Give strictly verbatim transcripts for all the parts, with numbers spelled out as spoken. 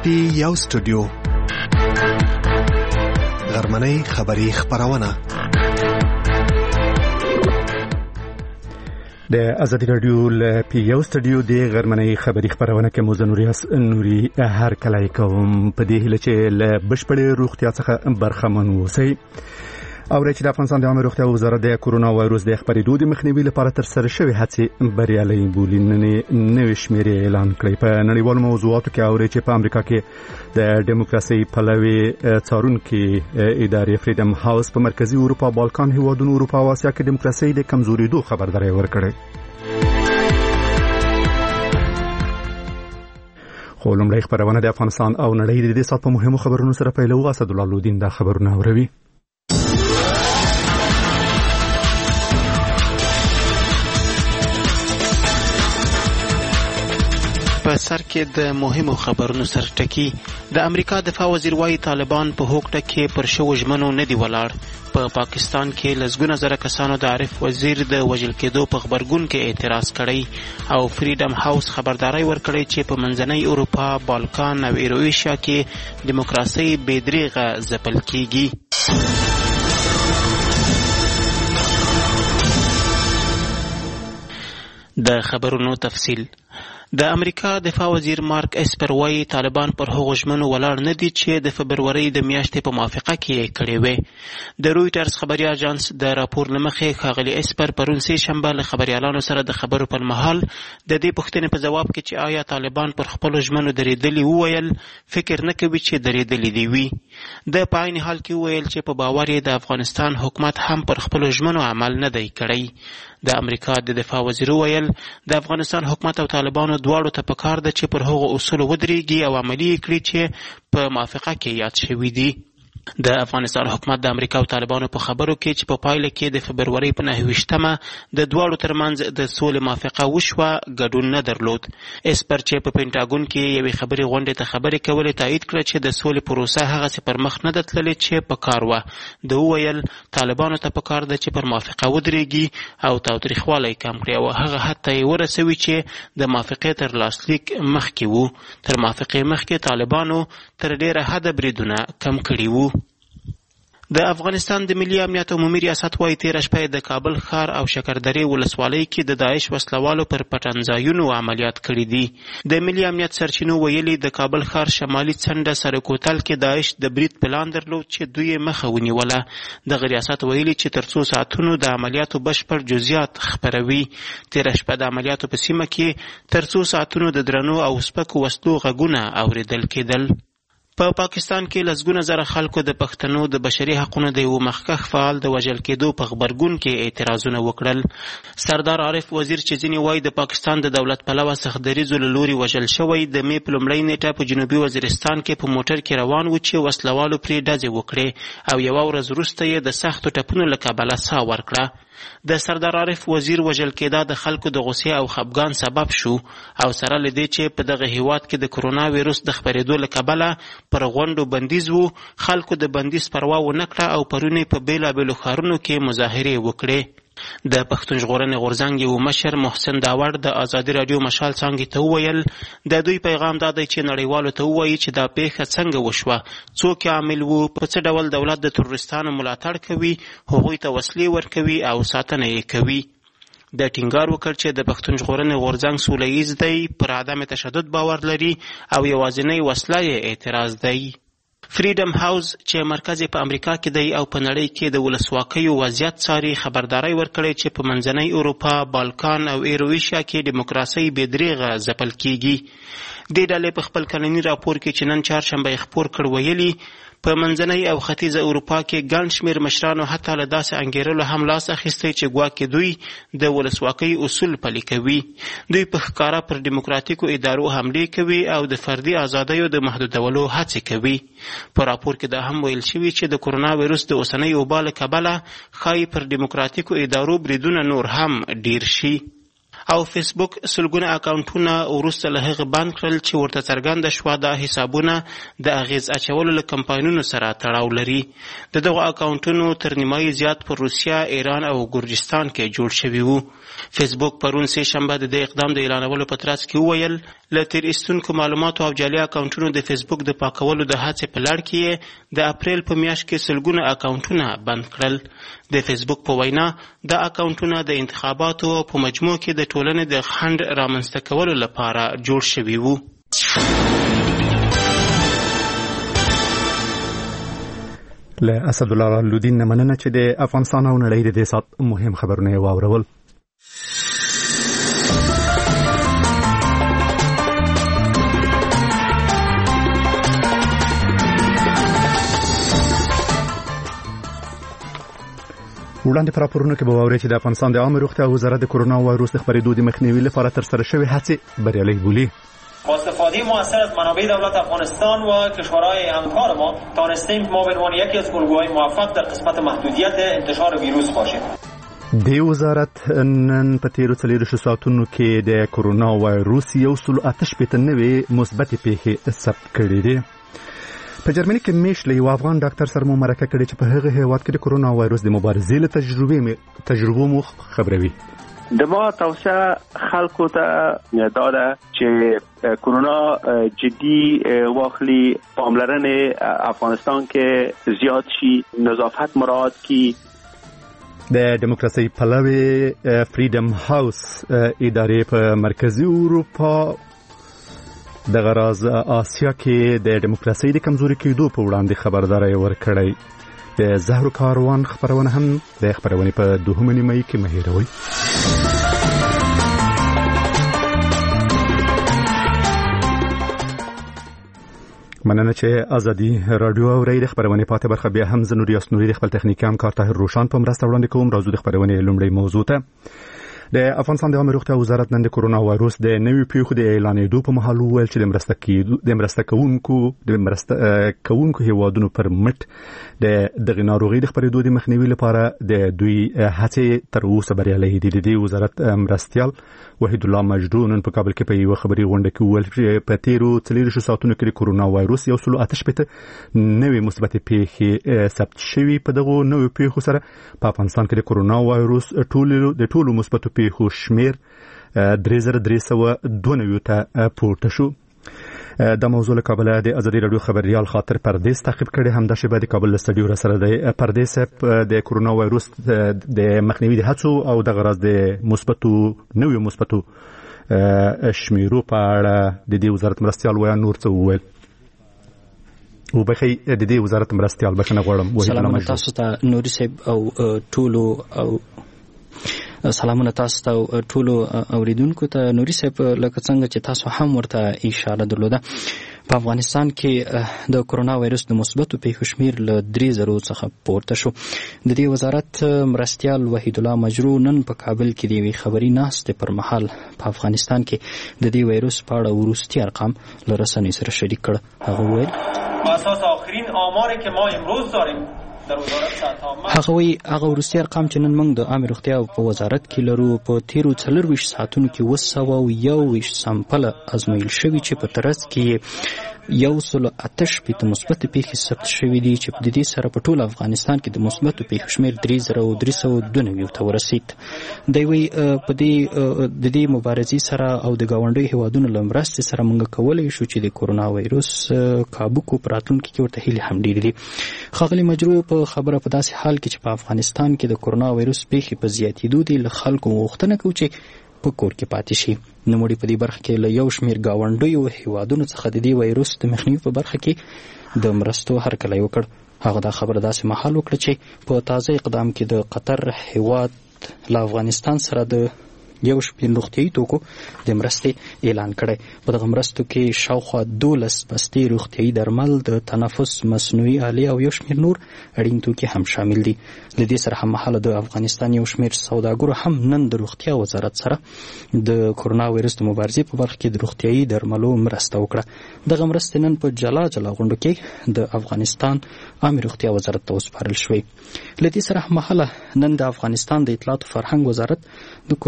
پی یو سټوډیو غرمنۍ خبری خبرونه د ازادي رادیو ل پی یو سټوډیو د غرمنۍ خبری خبرونه کې موزه نوري نوري هر کله کوم په دې هله چې ل بشپړې روغتیا څخه برخمن وسی او رچ د افغانستان د عامه روغتیا وزارت د کورونا وایروس د خبرېدو د مخنیوي لپاره تر سره شوی هڅې بریالي بولي نوې شمیرې اعلان کړې په نړیوالو موضوعاتو کې او رچ په امریکا کې د دیموکراسي پلوي څارونکو ادارې فریډم هاوس په مرکزی اروپا بالکان هیوادونو اروپا او اسیا کې دیموکراسي د کمزورېدو خبرداري ورکړه. خو لومړی خبرونه د افغانستان او نړۍ د دې سات په مهمو خبرونو سره پیلو. اسد الله لودین دا خبرونه اوروي. په سر کې د مهمو خبرونو سر ټکی. د امریکا دفاع وزیر وايي طالبان په هوکړه کې پر شوو ژمنو نه دی ولاړ. په پا پاکستان کې لسګونه زره کسانو د عارف وزیر د وژل کېدو په خبرګون کې اعتراض کړی او فریډم هاوس خبرداري ورکړی چې په منځنۍ اروپا، بالکان او ایرویشیا کې دیموکراسي بې دریغه ځپل کیږي. د خبرونو تفصیل. د امریکا دفاع وزیر مارک اسپر وايي طالبان پر هغو ژمنو ولاړ نه دي چې د فبرورۍ د میاشتې په موافقه کې یې کړې وې. د رویټرز خبري اژانس د راپور له مخې ښاغلي اسپر پرون سه شنبه له خبريالانو سره د خبرو پر مهال د دې پوښتنې په جواب کې چې آیا طالبان پر خپل ژمنو درېدلي وویل فکر نه کوي چې درېدلي دي وي. د په عین حال کې وویل چې په باور یې د افغانستان حکومت هم پر خپل ژمنو عمل نه دی کړی. د امریکا د دفاع وزیر ویل د افغانستان حکومت او طالبانو دواړو ته پکار ده چې پر هغو اصول ودرېږي او عملي کړي چې په موافقه کې یاد شوي دي. د افغانستان حکومت د امریکا او طالبانو په خبرو کې چې په پایله کې د فبرورۍ په نهه ویشتمه د دواړو ترمنځ د سولې موافقه وشوه ګډون نه درلود. اسپر چې په پینټاګون کې یوې خبري غونډې ته خبرې کولې تایید کړه چې د سولې پروسه هغسې پر مخ نه ده تللې چې په کار وه. ده وویل طالبانو ته پکار ده چې پر موافقه ودرېږي او تاوتریخوالی کم کړي او هغه حد ته یې ورسوي چې د موافقې تر لاسلیک مخکې وو. تر موافقې مخکې طالبانو تر ډېره حده بریدونه کم کړي وو. د افغانستان د ملي امنیت عمومي ریاست وايي تېره شپه د کابل ښار او شکردرې ولسوالۍ کې د داعش وسلوالو پر پټنځایونو عملیات کړي دي. د ملي امنیت سرچینو ویلي د کابل ښار شمالي څنډه سرکوتل کې داعش د برید پلان درلود چې دوی یې مخه ونیوله. دغه ریاست ویلي چې تر څو ساعتونو د عملیاتو بشپړ جزئیات خپروي. تېره شپه د عملیاتو په سیمه کې تر څو ساعتونو د درنو او سپکو وسلو غږونه اوریدل کېدل. په پا پاکستان کې لسګونه زره خلکو د پښتنو د بشري حقونو د یو مخکښ فعال د وژل کېدو په خبرګون کې اعتراضونه وکړل. سردار عارف وزیر چې ځینې وایي د پاکستان د دولت پلوه سختدریځو له لوري وژل شوی د مې په لومړۍ نیټه په جنوبي وزیرستان کې په موټر کې روان و چې وسلوالو پرې ډزې وکړې او یوه ورځ وروسته یې د سختو ټپونو له کبله ساه ورکړه. د سردار عارف وزیر وژل کېدا د خلکو د غصې او خپګان سبب شو او سره له دې چې په دغه هیواد کې د کرونا ویروس د خپرېدو له کبله پر غونډو بندیز وو، خلکو د بندیز پروا ونه کړه او پرون یې په بېلابېلو ښارونو کې مظاهرې وکړې. د پښتون ژغورنې غورځنګ یو مشر محسن داوړ د ازادي راډیو مشال څانګې ته وویل د دوی پیغام دا دی چې نړیوالو ته ووایي چې دا پیښه څنګه وشوه، څوک عامل وو، په څه ډول دولت د تروریستانو ملاتړ کوي، هغوی ته وسلې ورکوي او ساتنه یې کوي. د ټینګار وکړ چې د پښتون ژغورنې غورځنګ سوله ییز دی، پر عدم تشدد باور لري او یوازینۍ وسله یې اعتراض دی. فریډم هاوس چې مرکز په امریکا کې دی او په نړۍ کې د ولسواکیو وضعیت څاري خبرداري ورکړې چې په منځنۍ اروپا، بالکان او ایرویشیا کې دیموکراسي بې دریغه ځپل کیږي. دې ډلې په خپل کلني راپور کې چې نن چهارشنبه یې خپور کړ ویلي په منځنۍ او ختیځه اروپا کې ګڼ شمېر مشرانو حتی له داسې انګېرلو هم لاس اخیستی چې ګواکې دوی د ولسواکۍ اصول پلي کوي. دوی په ښکاره پر ډیموکراتیکو ادارو حملې کوي او د فردي ازادیو د محدودولو هڅې کوي. په راپور کې دا هم ویل شوي چې د کرونا ویروس د اوسنۍ وبا له کبله ښایي پر ډیموکراتیکو ادارو بریدونه نور هم ډیر شي. او فیسبوک سلګونه اکاونټونه وروسته له هغه بند کړل چې ورته څرګنده شوه دا حسابونه د اغیز اچولو له کمپاینونو سره تړاو لري. د دغو اکاونټونو تر نیمایي زیات پر روسیه، ایران او ګورجستان کې جوړ شوي وو. فیسبوک پرون سه شنبه د دې اقدام د اعلانولو په ترڅ کې وویل له تیر ایستونکو معلوماتو او جعلي اکاونټونو د فیسبوک د پاکولو د هڅې په لړ کې د اپریل په میاشت کې سلګونه اکاونټونه بند کړل. د فیسبوک په وینا دا اکاونټونه د انتخاباتو په مجموع کې د ټولنې د خنډ رامنځته کولو لپاره جوړ شوي وو. له اسدالله لودین نه مننه چې د افغانستان او نړۍ د دې سات مهم خبرونه یې واورول. وړاندې پر راپورونو کې به واورئ چې د افغانستان د عامه روغتیا وزارت د کرونا وایروس د خپرېدو د مخنیوي لپاره ترسره شوې هڅې بریالۍ بولي. با استفاده موثر از منابع دولت افغانستان و کشورهای همکار ما توانستیم ما به عنوان یکی از الگوهای موفق در قسمت محدودیت انتشار ویروس باشیم. د وزارت نن په تیرو څلېرویشتو ساعتونو کې د کرونا وایروس یو سل اته شپېته نوې مثبتې پیښې ثبت کړې دي. په جرمني کې میش له یو افغان ډاکټر سره مو مرکه کړې چې په هغه هیواد کې د کرونا وایروس د مبارزې له تجربې تجربو مو خبروي. د ما توصیه خلکو ته داده چې کرونا جدی واخلي، پاملرنه افغانستان کې زیاد شي، نظافت مراعات کی. د دیموکراسي پلوي فریډم هاوس ادارې په مرکزی اروپا د غراز آسیا کې د دیموکراسي د کمزوري کېدو په وړاندې خبرداري ورکړی. د زهرو کاروان خبرونه هم د خبرونه په دوهمه نیمه کې مهیروي. مننه چې ازادي رادیو اورئ. د خبرونه پاتې برخه بیا هم زنور یاسنوري د خپل تخنیکي همکار طاهر روشان په مرسته وړاندې کوم. راځو د خبرونه لومړی موضوع ته. د افغانستان د عامه روغتیا وزارت نن د کرونا وایروس د نوي پیښو د اعلانېدو په مهال وویل چې د مرسته کېدو د مرسته کوونکو د مرسته کوونکو هیوادونو پر مټ د دغه ناروغي د خپرېدو د مخنیوي لپاره د دوی هڅې تر اوسه بریالۍ دي. د وزارت مرستیال وحید الله مجدو نن په کابل کې په یو خبري غونډه کې وویل چې په تیرو څلېرویشتو ساعتونو کې د کرونا وایروس یو سل اته شپېته نوې مثبتې پیښې ثبت شوي. په دغو نویو پیښو سره په افغانستان کې د کرونا وایروس ټولو د ټولو مثبتو پیښو شمیر درې زره درې سوه دوه نوي ته پورته شو. د موضوع له کابل د ازادي رادیو خبريال خاطر پردیس تعقیب کړي. همدا شی د کابل استډیو را سره د پردیس د کرونا وایروس د مخنیوي د هڅو او د غرض د مثبتو نوې مثبتو شمیرو په اړه د دې وزارت مرستيال ویا نور څه وویل. او بخي د دې وزارت مرستيال بخنه غواړم. سلام تاسو ته نوري صاحب او ټولو او سلامونه تاسو ته ټولو اوریدونکو ته. نوري صاحب لکه څنګه چې تاسو هم ورته اشاره درلوده، په افغانستان کې د کرونا وایروس د مثبتو پیښو شمیر له درې زرو څخه پورته شو. د دې وزارت مرستیال وحید الله مجرو نن په کابل کې د یوې خبري ناستې پر مهال په افغانستان کې د دې وایروس په اړه وروستي ارقام له رسنیو سره شریک کړ. هغه وویل اساس آخرین آماری که ما امروز داریم هغه وی هغه وروستي ارقام چې نن موږ د عامه روغتیا په وزارت کې لرو په تیرو څلرویشت ساعتونو کې اووه سوه یو ویشت سامپله ازمویل شوي چې په ترڅ کې یو سل اته شپېته مثبت پیښې ثبت شوي دي چې د دې سره په ټول افغانستان کې د مثبت پیښو شمیر درې زره درې سوه دوه نوي ته ورسید. دی وی په دې د دې مبارزې سره او د ګاونډي هیوادونو له مرستې سره موږ کولای شو چې د کرونا وایروس کابو کو پراتلونکو کې ورته هیله هم ډېرې دي. ښاغلي مجرو په خبره په داسې حال کې چې په افغانستان کې د کرونا وایروس پیښې په زیاتېدو دي له خلکو غوښتنه کوي چې په کور کې پاتې شي. نوموړي په دې برخه کې له یو شمېر ګاونډیو هیوادونو څخه د دې وایروس د مخنیوي په برخه کې د مرستو هرکلی وکړ. هغه دا خبره داسې مهال وکړه چې په تازه اقدام کې د قطر هیواد له افغانستان سره د یو شمېر روغتیایي توکو د مرستې اعلان کړی. په دغه مرستو کې شاوخوا دولس بستې روغتیایي درمل، د تنفس مصنوعي آلې او یو شمېر نور اړین توکي هم شامل دي. له دې سره هممهاله د افغانستان یو شمېر سوداګرو هم نن د روغتیا وزارت سره د کرونا وایروس د مبارزې په برخه کې د روغتیایي درملو مرسته وکړه. دغه مرستې نن په جلا جلا غونډو کې د افغانستان عامه روغتیا وزارت ته وسپارل شوې. له دې سره هممهاله نن د افغانستان د اطلاعات او فرهنګ وزارت د کرونا وایروس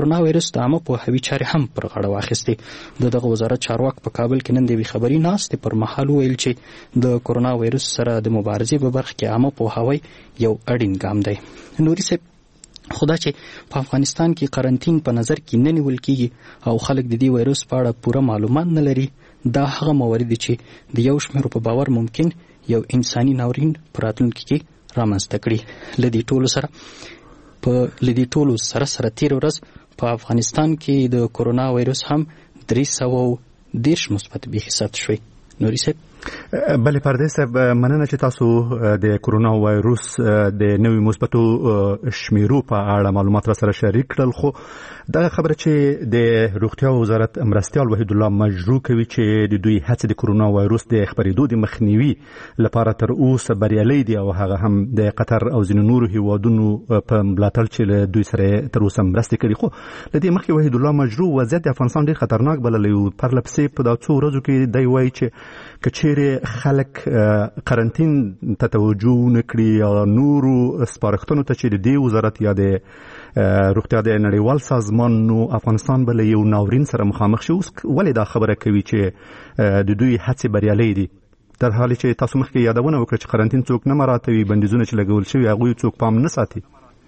وایرس د عامه پوهاوي چارې هم پر غاړه واخیستې. د دغه وزارت چارواک په کابل کې نن د یوې خبري ناستې پر مهال ویل چې د کرونا وایرس سره د مبارزې په برخه کې عامه پوهاوی یو اړین ګام دی. نوري صاحب، خدا چې په افغانستان کې قرنطین په نظر کې نه نیول کیږي او خلک د دې وایرس په اړه پوره معلومات نه لري، دا هغه موارد چې د یو شمېر په باور ممکن یو انساني ناورین په راتلونکي کې رامنځته کړي. له دې ټولو سره په له دې ټولو سره سره تېره ورځ په افغانستان کې د کرونا وایرس هم درې سوه دېرش مثبت بیخي ثبت شوی. نوري صاحب. بله پردې صاحب، مننه چې تاسو د کرونا وایرس د نوي مثبتو شمیرو په اړه معلومات را سره شریک کړل. خو دغه خبره چې د روغتیا وزارت مرستیال وحید الله مجروح کوي چې د دوی هڅې د کرونا وایرس د خپرېدو د مخنیوي لپاره تر اوسه بریالي دي او هغه هم د قطر او ځینو نورو هیوادونو په ملاتړ چې له دوی سره تر اوسه مرستې کړي. خو له دې مخکې وحید الله مجروح وضعیت د افغانستان ډېر خطرناک بللی و. پرله پسې په دا څو ورځو کې دی وایي چې که چیرې خلک قرنطین ته توجه نکړي یا نورو سپارښتنو ته چې د دې وزارت یا د روغتیا د نړیوال سازمان نو افغانستان به له یو ناورین سره مخامخ شي. اوس ولې دا خبره کوي چې د دوی هڅې بریالۍ دي، در حالی چې تاسو مخکې یادونه وکړه چې قرنطین څوک نه مراعاتوي، بندیزونه چې لګول شوي هغوی څوک پام نه ساتي؟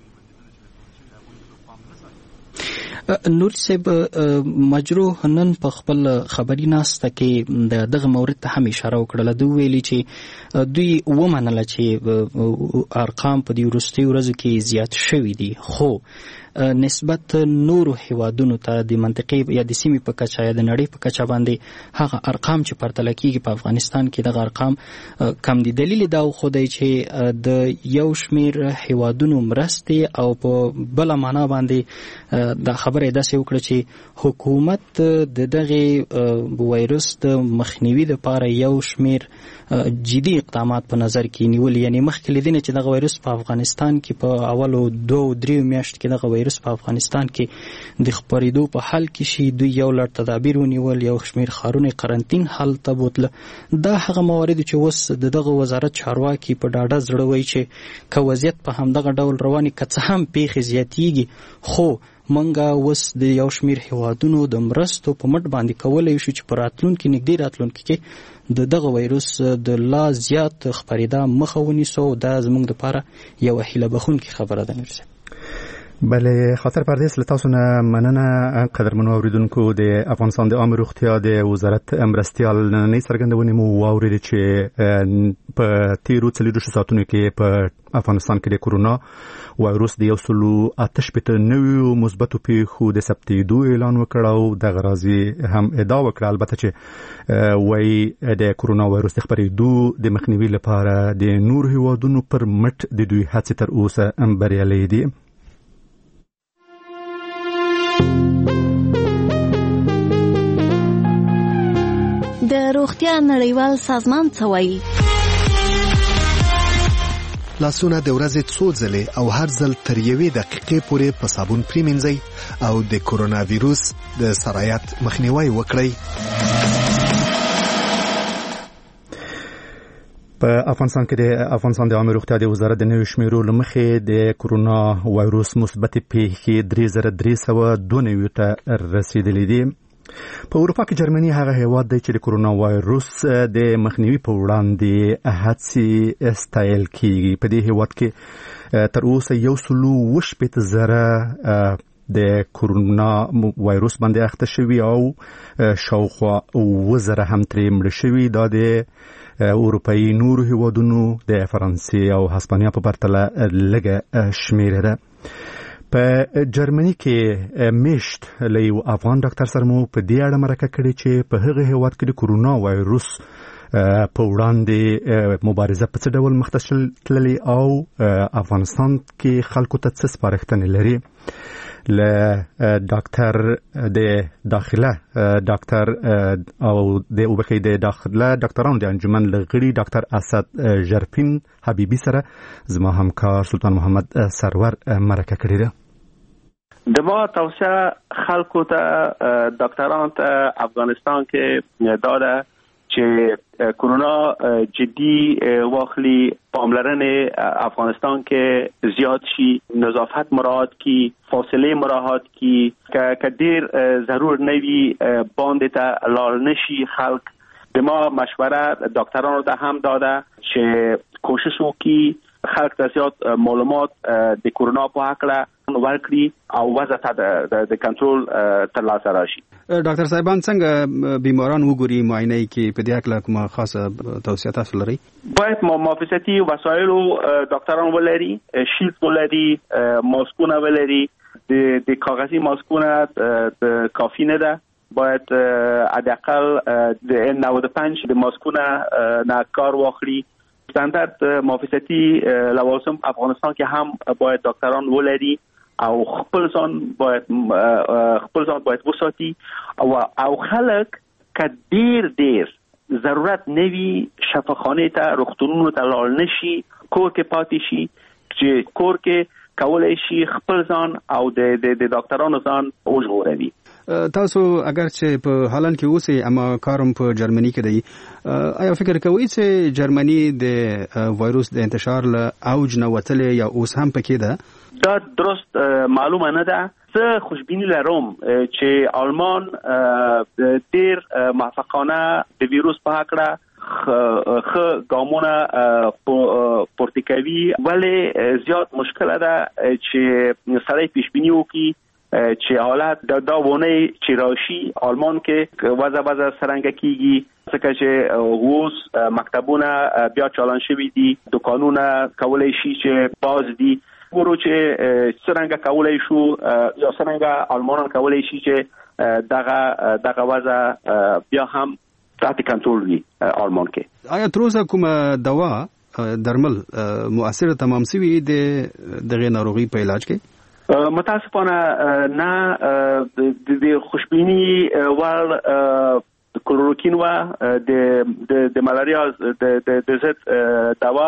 نور صاحب، مجروح نن په خپل خبري ناسته کې د دغه مورد ته هم اشاره وکړله. دوی ویلي چې دوی ومنله چې ارقام په دې وروستیو ورځو کې زیات شوي دي، خو نسبت نورو هیوادونو ته د منطقې یا د سیمې په کچه یا د نړۍ په کچه باندې هغه ارقام چې پرتله کیږي په افغانستان کې دغه ارقام کم دي. دلیل دا خو دی چې د یو شمیر هیوادونو مرستې او په بله معنا باندې دا خبره داسې وکړه چې حکومت د دغه وایرس د مخنیوي لپاره یو شمیر جدي اقدامات په نظر کې نیول. یعنی مخکې له دې نه چې دغه وایرس په افغانستان کې په اولو دوه درې میاشتو کې دغه وایرس په افغانستان کې د خپرېدو په حال کې شي، دوی یو لړ تدابیر ونیول، یو شمیر ښارونه قرنطین حالت ته بوتله. دا هغه موارد چې اوس د دغه وزارت چارواکي په ډاډه زړه وایي چې که وضعیت په همدغه ډول رواني که څه هم پیښې زیاتېږي، خو منګه اوس د یو شمیر هیوادونو د مرستو په مټ باندې کولی شو چې په راتلونکي نږدې راتلونکي کې د دغه وایرس د لا زیات خپرېدا مخه ونیسو. دا زموږ دپاره یوه هیله بخونکې خبره ده. نور صاحب. بله خاطر پردیس له تاسو نه مننه. قدرمنو اوریدونکو، د افغانستان د عامه روغتیا د وزارت مرستیال نننۍ څرګندونې مو واورېدې چې په تیرو څلېرویشتو ساعتونو کې په افغانستان کې د کرونا وایرس د یو سلو اته شپېته نویو مثبتو پیښو د ثبتېدو اعلان وکړ او دغه راز هم ادعا وکړه البته چې وایي د کرونا وایرس د خپرېدو د مخنیوي لپاره د نورو هیوادونو پر مټ د دوی هڅې تر اوسه بریالۍ دي. د روغتیا نړیوال سازمان څه وایي؟ لاسونه د ورځې څو ځلې او هر ځل تر یوې دقیقې پورې په صابون پریمنځئ او د کرونا ویروس د سرایت مخنیوی وکړئ. په افغانستان کې د افغانستان د عامه روغتیا د وزارت د نویو شمیرو له مخې د کرونا وایرس مثبتې پیښې درې زره درې سوه دوه نوي ته رسېدلې دي. په اروپا کې جرمني هغه هیواد دی چې د کرونا وایرس د مخنیوي په وړاندې هڅې ستایل کیږي. په دې هیواد کې تر اوسه یو سلو اوه شپېته زره د کرونا وایرس باندې اخته شوي او شاوخوا اوه زره هم ترې مړه شوي. دا د اروپایي نورو هیوادونو د فرانسې او هسپانیا په پرتله لږه شمیره ده. په جرمني کې میشت له یو افغان ډاکټر سره مو په دې اړه مرکه کړې چې په هغه هیواد کې د کرونا وایرس په وړاندې مبارزه په څه ډول مخته تللې او افغانستان کې خلکو ته څه سپارښتنې لري. له ډاکټر د داخله ډاکټر او د وبخې د داخله ډاکټرانو د انجمن لغړي ډاکټر اسد ژرفین حبیبي سره زما همکار سلطان محمد سرور مرکه کړې ده. د ما توصیه خلکو ته ډاکټرانو ته افغانستان کې داده چې کرونا جدي واخلي، پاملرنه افغانستان کې زیات شي، نظافت مراعات کی، فاصله مراعات کی، که ډیر ضرور نوي باندې ته لاړ نشي خلک. د ما مشوره ډاکټرانو ته هم داده چې کوشش وکړي خلک ته زیات معلومات د کرونا په اړه ورکړي او وضع ته د کنټرول ترلاسه راشي. ډاکټر صاحبان څنګه بیماران وګوري معاینه کې په دې اړه کومه خاصه توصیه تاسو لرئ؟ باید محافظتي وسایل ډاکټران ولري، شیلد ولري، ماسکونه ولري. د کاغذي ماسکونه کافی نه ده، باید حداقل د نود و پنج د ماسکونه نه کار واخلي. استاندارد محافظتي لوازم افغانستان کې هم باید ډاکټران ولري او خپل ځان باید خپل ځان باید وساتي او او خلک که ډیر ډیر ضرورت نوي شفاخانه ته روغتونونو ته لاړ نشي، کور کې پاتې شي، چې کور کې کولای شي خپل ځان او د د ډاکټرانو ځان وژغوري. تاسو اگر چې په هالند کې اوسئ اما کارم په جرمني کې دی، آیا فکر کوئ چې جرمني د وایروس د انتشار له اوج نه وتلې یا اوس هم پکې ده؟ دا درست معلومه نه ده. زه خوشبینی لرم چې آلمان ډیر موفقانه د ویروس په اړه خ ګامونه پورته کوي، ولې زیات مشکل ده چې سړی پیشبینی وکړي چې حالت د داونه چې راشي آلمان کې وضع وضع څنګه کیږي، ځکه چې اوس مکتبونه بیا چالان شوي دي، دکانونه کولای شي چې باز دي. ورو چې څنګه کولای شو یا څنګه آلمان کولای شي چې دغه دغه وضع بیا هم تحت کنټرول وي آلمان کې. آیا تر اوسه کومه دوا درمل مؤثر تمام شوی د دغه ناروغي په علاج کې؟ متاسفانه نه. د خوشبینی ور کلوروکین و د د ملاریا د د ضد دوا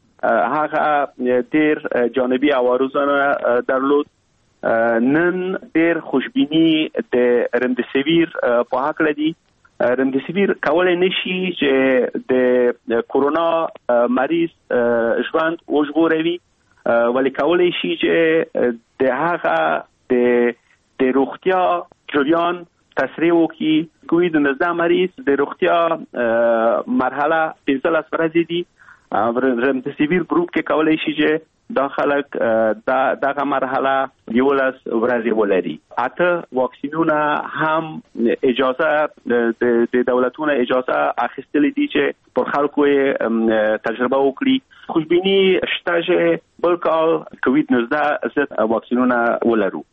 هغه ډیر جانبي عوارضونه درلود. نن ډیر خوشبینی د رمدیسیویر په حق لدی. رمدیسیویر کولای نشي چې د کرونا مریض ژوند وژغوري، ولی کولای شي چې د هغه د د روغتیا جریان تسریع وکړي. کووید نوزده مریض د روغتیا مرحله پنځلس ورځې دي، رمدیسیویر ګروپ کې کولای شي چې دا خلک دغه مرحله یولس ورځې ولري. اته واکسینونه هم اجازه د دولتونو اجازه اخیستلې دي چې پر خلکو تجربه وکړي. خوشبینی شته چې بل کال کووید نوزده ضد واکسینونه ولرو.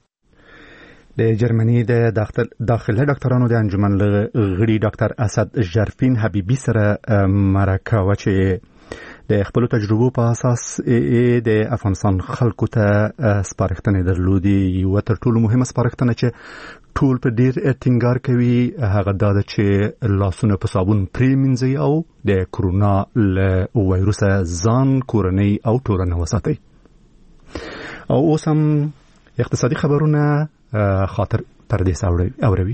د جرمني د داخله ډاکټرانو د انجمن غړي ډاکټر اسد ژرفین حبیبي سره مرکه و چې د خپل تجربو په اساس د افغانستان خلکو ته سپارښتنې درلودي. یو تر ټولو مهمه سپارښتنه چې ټول په ډیر ټینګار کوي هغه دا ده چې لاسونه په صابون پریمنځي او د کرونا له وایروس ځان، کورنۍ او ټولنه وساتي. او اوس هم اقتصادي خبرونه خاطر پردیس اوروي.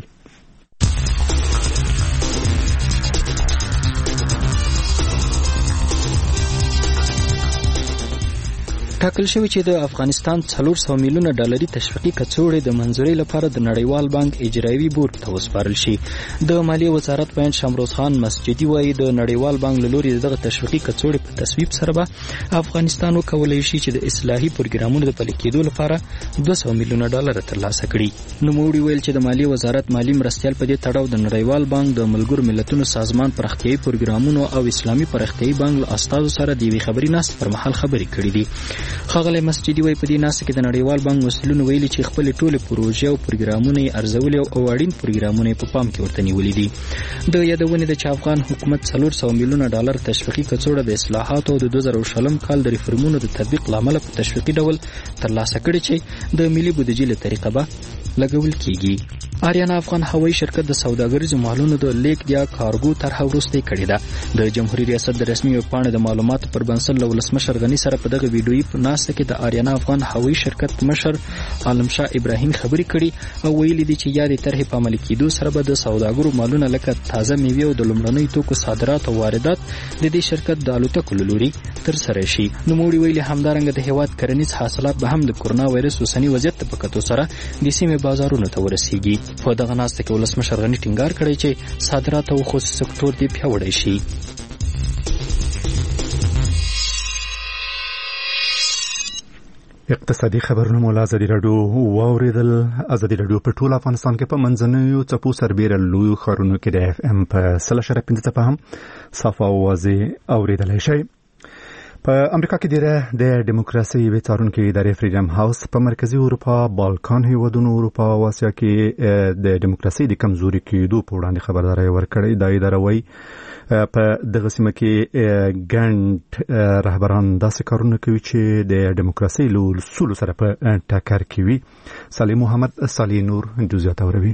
ټاکل شوی چې د افغانستان څلور سوه میلیونه ډالري تشویقي کڅوړې د منځوري لپاره د نړیوال بانک اجرایوي بورډ ته وسپارل شي. د مالیې وزارت بیان شمروز خان مسجدي وایي د نړیوال بانک له لوري دغه تشویقي کڅوړې په تصویب سره به افغانستان وکولای شي چې د اصلاحي پروګرامونو د پلي کېدو لپاره دوه سوه میلیونه ډالر ترلاسه کړي. نوموړي ویل چې د مالیې وزارت مالي مرستیال په دې تړاو د نړیوال بانک د ملګرو ملتونو سازمان پراختیایي پروګرامونو او اسلامي پراختیایي بانک له استازو سره د یوې خبري ناستې پر مهال خبرې کړې دي. ښاغلی مسجدي وایي په دې ناسته کې د نړیوال بانک مسؤلینو ویلي چې خپل ټول پروژې او پروګرامونه یې ارزولي او اړین پروګرامونه یې په پام کې ورته نیولي دي. د یادونې ده چې افغان حکومت څلور سوه میلیونه ډالر تشویقي کڅوړه د اصلاحاتو او د دوه زره شلم کال د ریفورمونو د تطبیق له امله په تشویقي ډول ترلاسه کړې چې د ملي بودیجې له طریقه به لګول کیږي. آریانا افغان هوایي شرکت د سوداګریزو مالونو د لیک یا کارګو طرحه وروسته کړې ده. د جمهوریت ریاست د رسمي ویبپاڼې د معلوماتو پر بنسټ له ولسمشر غني سره په دغه ویډیویي ناسته کې د آریانا افغان هوایي شرکت مشر عالم شاه ابراهیم خبرې کړي او ویلي دي چې یادې طرحې په عملي کېدو سره به د سوداګرو مالونه لکه تازه میوې او د لومړنیو توکو صادرات او واردات د دې شرکت د الوتکو له لوري ترسره شي. نوموړي ویلي همدارنګه د هیواد کرنیز حاصلات به هم د کورونا وایرس اوسني وضعیت په کتو سره د سیمې بازارونو ته ورسیږي. په دغه ناسته کې ولسمشر غني ټینګار کړی چې صادرات او خصوصي سکتور دې پیاوړی شي. اقتصادي خبرونه مولا ازادي راډیو واوریدل. ازادي راډیو په ټول افغانستان کې په منځنیو څپو سربېره لویو ښارونو کې د اف ام په سل اشاریه پنځه څپه هم صافه او واضح اوریدلی شئ. په امریکا کې ډیره د دیموکراسي ویڅارونکو ادارې فریډم هاوس په مرکزی اروپا، بالکان هیوادونو، اروپا او اسیا کې د دیموکراسي د کمزوري کېدو په وړاندې خبرداری ورکړی. دا اداره وایي په دغه سیمه کې ګڼ رهبران داسې کارونه کوي چې د دیموکراسي له اصولو سره په ټکر کې وي. صالح محمد صالح نور جزئیات اوروي.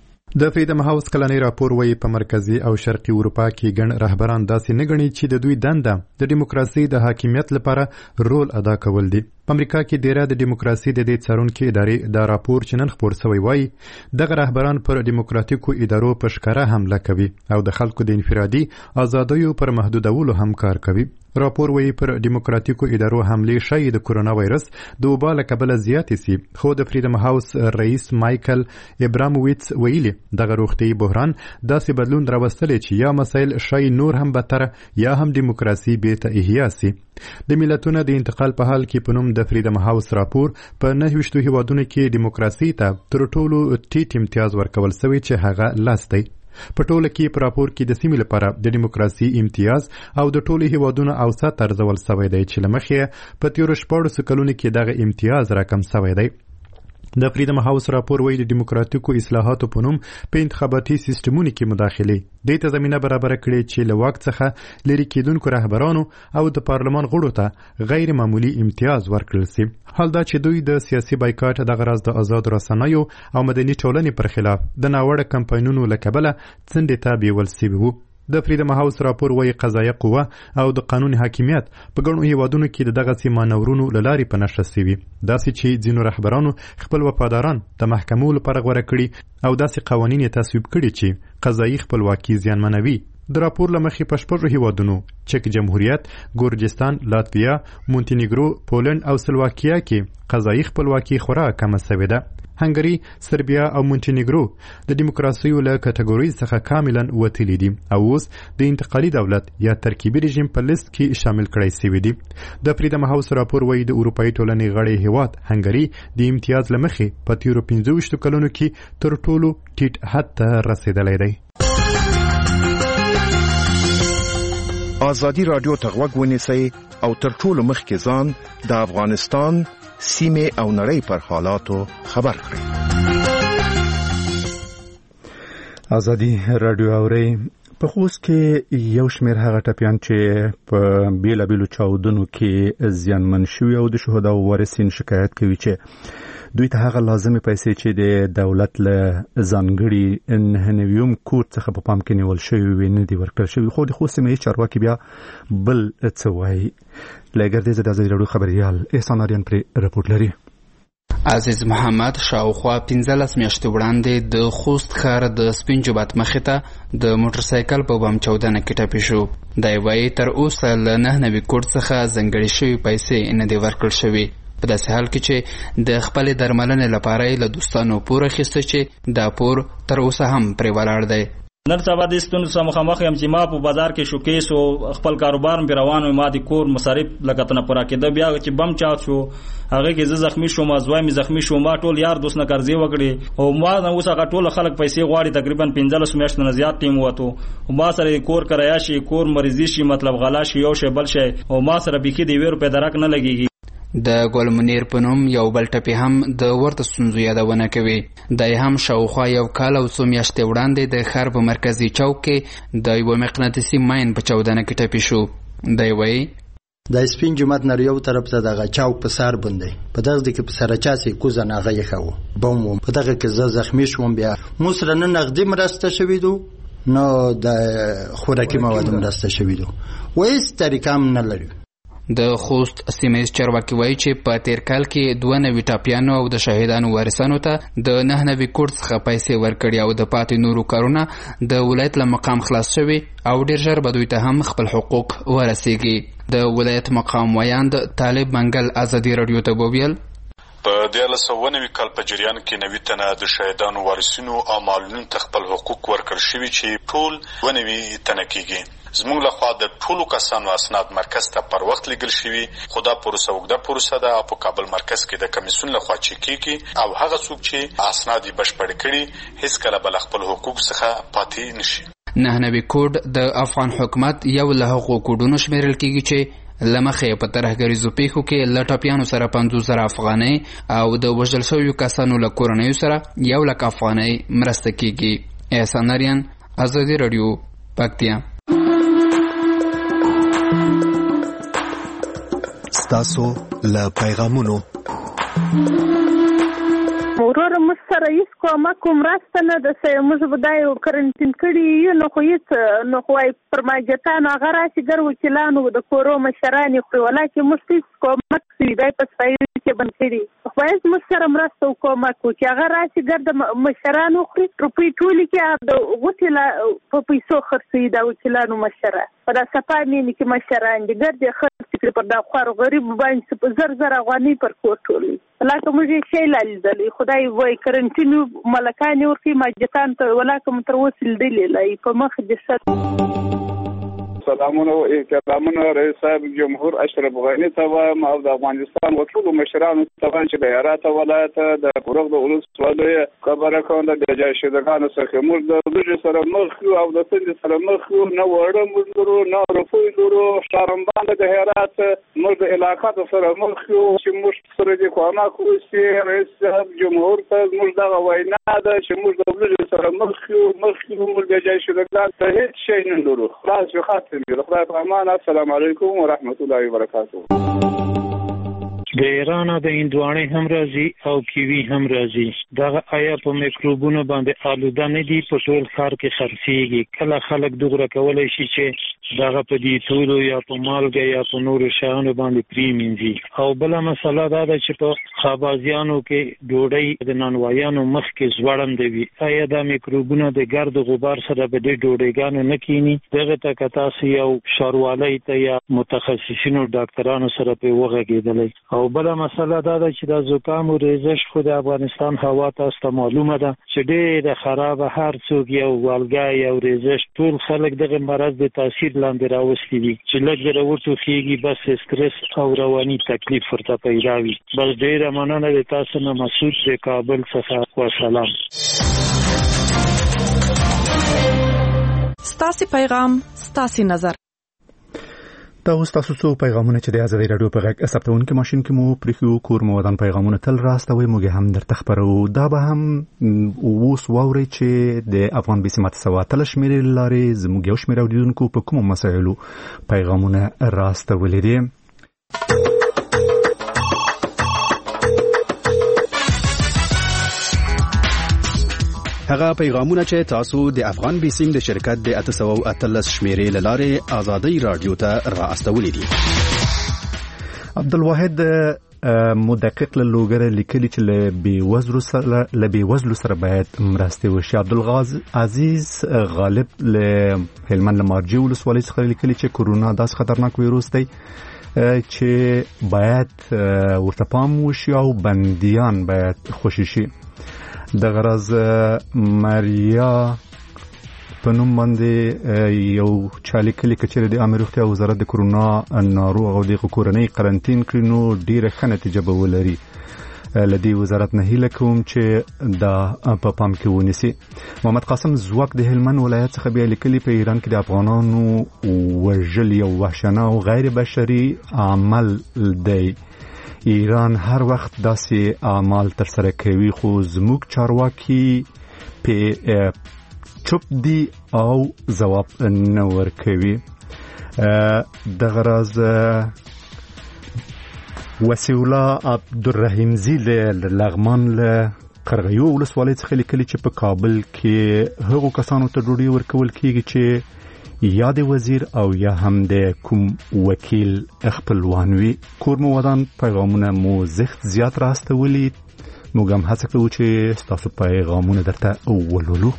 د فریډم هاوس کلنی راپور وایي په مرکزی او شرقي اروپا کې ګڼ رهبران داسې نه ګڼي چې د دوی دنده د دیموکراسي د حاکمیت لپاره رول ادا کول دي. په امریکا کې ډیره د دیموکراسي د دې څارونکو ادارې دا راپور چې نن خپور شوی وایي دغه رهبران پر دیموکراتیکو ادارو په ښکاره حمله کوي او د خلکو د انفرادي ازادیو پر محدودولو هم کار کوي. راپور وایي پر دیموکراتیکو ادارو حملې شاید د کورونا وایرس د وبا له کبله زیاتې سي. خو د فریډم هاوس رئیس مایکل ابراموویټس ویلي دغه روغتیايي بحران داسې بدلون راوستلی چې یا مسایل شاید نور هم بدتره یا هم دیموکراسي بیرته احیا سي. د ملتونو د انتقال په حال کې په نوم د فریډم هاوس راپور په نهه ویشتو هیوادونو کې دیموکراسي ته تر ټولو ټیټ امتیاز ورکول شوی چې هغه لاس دی. په ټوله کې په راپور کې د سیمې لپاره د دیموکراسي امتیاز او د ټولو هیوادونو اوسط ارزول شوی دی چې له مخې په تیرو شپاړسو کلونو کې دغه امتیاز راکم شوی دی. د فریډم هاوس راپور وایي د دیموکراتیکو اصلاحاتو په نوم په انتخاباتي سیستمونو کې مداخلې دې ته زمینه برابره کړې چې له واک څخه لرې کېدونکو رهبرانو او د پارلمان غړو ته غیر معمولي امتیاز ورکړل سي. حال دا چې دوی د سیاسي بایکاټ دغه راز د آزاد رسنیو او مدني ټولنې پر خلاف د ناوړه کمپاینونو له کبله څنډې ته بیول سوي وو. د فریډم هاوس راپور وایي قضایه قوه او د قانون حاکمیت په ګڼو هیوادونو کې د دغسې مانورونو له لارې په نښه سوي. داسې چې ځینو رهبرانو خپل وفاداران د محکمو لپاره غوره کړي او داسې قوانین یې تصویب کړي چې قضایي خپلواکي زیانمنوي. د راپور له مخې په شپږو هیوادونو چک جمهوریت، ګورجستان، لاتویا، مونټینیګرو، پولنډ او سلواکیا کې قضایي خپلواکي خورا کمه شوې ده. هنګري، سربیا او مونټینیګرو د دیموکراسي له کټګورۍ څخه کاملا وتلي دي او اوس د انتقالي دولت یا ترکیبي رژیم په لیست کې شامل کړای شوي دي. د فریډم هاوس راپور وایي د اروپایي ټولنې غړی هیواد هنګري د امتیاز له مخې په تیرو پنځه ویشتو کلونو کې تر ټولو ټیټ حد ته رسېدلی دی. ازادي راډیو ته غوږ ونیسئ او تر ټولو مخکې ځان د افغانستان سیمې او نړۍ پر حالاتو خبر کړئ. ازادي راډیو اورئ. په خوست کې یو شمېر هغه ټپیان چې په بیلابیلو چاودنو کې زیانمن شوي او د شهداو وارثین شکایت کوي چې دوی ته هغه لازمي پیسې چې د دولت له ځانګړي نهه نویم کوډ څخه په پام کې نیول شوي وي نه دي ورکړل شوي. خو د خوست سیمې چارواکي بیا بل څه وایي. له ګردیزه د ازادي راډیو خبریال احسان آریان پرې رپورټ لري. عزیز محمد شاوخوا پنځلس میاشتې وړاندې د خوست ښار د سپین جومات مخې ته د موټرسایکل په بم چاودنه کې ټپي شو. دی وایي تر اوسه له نهه نوي کوډ څخه ځانګړې شوي پیسې نه دي ورکړل شوي. په داسې حال کې چې د خپلې درملنې لپاره یې له دوستانو پور اخیسته چې دا پور تر اوسه هم پرې ولاړ دی. نن سبا د ستونزو سره مخامخ یم چې ما په بازار کې شوکیس او خپل کاروبار مې روان و، ما د کور مصارف لکه تنه پوره کېده. بیا چې بم چاود شو هغه کې زه زخمی شوم، زوی مې زخمی شو، ما ټول یار دوست نه قرضې وکړې او ما نه اوس هغه ټول خلک پیسې غواړي. تقریبا پنځلس میاشتو نه زیات ټیم وته او ما سره کور کرایه شي، کور مریضي شي، مطلب غلا شي، یو شی بل شي او ما سره بيخي دی ویر په درک نه لګيږي. د ګل منیر په نوم یو بل ټپي هم د ورته ستونزو یادونه کوي. دی هم شاوخوا یو کال او څو میاشتې وړاندې د ښار په مرکزي چوک کې د یوه مقناطیسي ماین په چاودنه کې ټپي شو. دی وایي د سپین جماعت نه یو طرف ته د چاو په سر باندې په دغه کې په سر چاسي کوزه نه غي خو بم په دغه کې ز زخمی شوم بیا مو سره نه نقدي مرسته شوې دو نو د خوراکي مواد مرسته شوې دو وایس طریقام نه لري. د خوست سیمه‌یز چارواکي وایي چې په تیر کال کې دوه نوي ټاپیانو او د شهیدانو وارثانو ته د نه نوي کوټ څخه پیسې ورکړي او د پاتې نورو کارونه د ولایت له مقام خلاص شوي او ډیر ژر به دوی ته هم خپل حقوق ورسیږي. د ولایت مقام ویاند طالب منګل ازادي رادیو ته وویل په دیارلس سوه نوي کال په جریان کې نوي تنه د شهیدانو وارثینو او معلولینو ته خپل حقوق ورکړل شوي چې ټول دوه نوي تنه کېږي. زموږ لخوا د ټولو کسانو اسناد مرکز ته پر وخت لیږل شوي خو دا پروسه اوږده پروسه ده او په کابل مرکز کې د کمیسیون لخوا چک کېږي او هغه څوک چې اسناد یې بشپړ کړي هیڅکله به له خپل حقوق څخه پاتې نشي. نه نوي کوډ د افغان حکومت یو له هغو کوډونو شمیرل کېږي چې لمخې په ترهګریزو پیښو کې له ټاپیانو سره پنځوس زره افغانۍ او د وژل شویو کسانو له کورنیو سره یو لک افغانۍ مرسته کېږي. احسان اریان ازادي رادیو پکتیا. ستاسو له پیغامونو ورور موږ سره هیڅ کومک مرسته نه ده سوې موږ به دا یو کرنټین کړي یو نو خو هیڅ نو خو وایي پرماجتانو هغه راشي ګر وکیلانو د کورو مشران یې خوري ولاکې موږ هیڅ کومک سوي دی په سپایلو کې بند کړي خو باید موږ سره مرسته وکومک وکړي هغه راشي ګر د مشرانو خوري روپۍ ټولې کې د غوټې په پیسو خرڅوي دا وکیلانو مشران په دا سپا مینې کې مشران دي ګر دې خرڅ کړي پر دا خوارو غریبو باندې په زر زر افغانۍ پر کور ټولوي ولاکه موږ یې شی لا لیدلی خدای وایي کرنټین ملکان یې ورکوي ماجتان ته ولاکه مو تر اوسه لیدلې لا په مخ دې سلامونه او احترامونه رئیس صاحب جمهور اشرف غنی ته وایم او د افغانستان او ټولو مشرانو ته چې د هرات ولایت د قرغ د ولسوالۍ خبره کوم د جاشدګانو څخه موږ د دوی سره مخ او د سند سره مخ نه وړه موږ نه رفوی لرو شارمبان د هرات موږ د علاقات سره مخ چې موږ سره د کومه کوسي رئیس صاحب جمهور ته موږ دا وینا ده چې موږ د دوی سره مخ مخ موږ د جاشدګان ته هیڅ شي نه لرو خلاص یو خاطر خدای په امان. السلام علیکم ورحمت الله وبرکاته. د ایران د هندوانې هم راځي او کیوي هم راځي دغه آیا په میکروبونو باندې آلوده نه دي په ټول ښار کې خرڅېږي کله خلک دغه کولی شي چې دغه په دې ټولو یا په مالګه یا په نورو شیانو باندې پریمینځي او بله مسله دا ده چې په خابازیانو کې ډوډۍ د نانوایانو مخ کې ځوړنده وي آیا دا میکروبونه د ګرد غبار سره په دې ډوډۍ ګانو نه کینی دغه ته که تاسو یو ښاروالۍ ته یا متخصصینو ډاکټرانو سره پرې وغږېدلی او بله مسله دا ده چې د زکام او ریزش خو د افغانستان هوا تاسو ته معلومه ده چې ډېره خرابه هر څوک یو والګی او ریزش ټول خلک دغه مرض د تاثیر لاندې راوستي دي چې لږ د راوټوخیږي بس سټرس او رواني تکلیف ورته پیدا وي بس ډېره مننه د تاسو نه مسعود د کابل څخه وسلام. ستاسو پیغام ستاسو نظر دا اوس تاسو څو پیغامونه چې د ازادي رادیو په غږ ثبتونکو ماشين کې مو پرېښو کور مو ودان پیغامونه تل راستوي موږ هم درته خبرو دا به هم اوس واوري چې د افغان بسمت سواتل شمیرې لارې زموږ یو شمېر اوریدونکو په کومو مسایلو پیغامونه راستولې دي. هغه پیغامونه چې تاسو د افغان بیسیم د شرکت د اته سوه اتلس شمیرې له لارې ازادي رادیو ته را استولې دي. عبدالواحد مدقق له لوګره لیکلي چې له بېوزلو سره له بېوزلو سره باید مرستې وشي. عبدالعزیز غالب له هلمند له مارجې ولسوالۍ څخه لیکلي چې کرونا داسې خطرناک ویروس دی چې باید ورته پام وشي او بندیان باید خوشي شي. د غرض ماریا په نوم باندې یو چالي کلی کچېره د عامه روغتیا وزارت د کرونا ناروغ او د کورنۍ قرنټین کړي نو ډیره ښه نتیجه به ولري. لدی وزارت نه هیله کوم چې دا په پام کې ونیسي. محمد قاسم زواک د هلمند ولایت څخه بیا لیکلي په ایران کې د افغانانو وژل یو وحشیانه او غیر بشري عمل دی. ایران هر وخت داسې اعمال تر سره کوي خو زموږ چارواکي په چوپ دي او ځواب نه ورکوي. د غرض وسیع الله عبدالرحیم زی له لغمان له قرغیو ولسوالۍ څخه لیکلي چې په کابل کې هغو کسانو ته ډوډۍ ورکول کیږي چې یا د وزیر او یا هم د کوم وکیل خپلوان وي. کور مو ودان پیغامونه مو زښت زیات راستولي. موږ هم هڅه کوو چې ستاسو پیغامونه درته ولولو.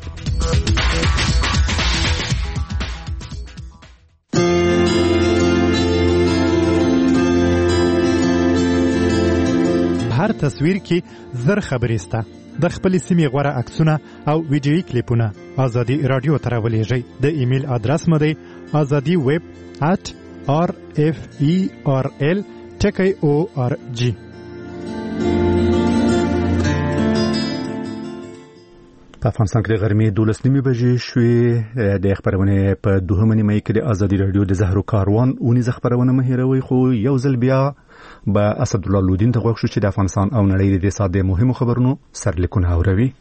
هر تصویر کې زر خبرې سته. د خپل سیمې غوره عکسونه او ویډیویي کلیپونه ازادي رادیو ته راولېږئ. د ایمیل ادرس مو دی ازادي ویب at r f e r l t k o r g. په افغانستان کې د غرمې دولس نیمې بجې شوې. د خبرونه په دوهمه نیمه کې د ازادي رادیو د زهرو کاروان اونیزه خبرونه مه هېروئ. خو یو ځل بیا به اسد الله لودین ته غوښتل چې د افغانستان او نړۍ د ساده مهمو خبرونو سرلیکونه اوروي.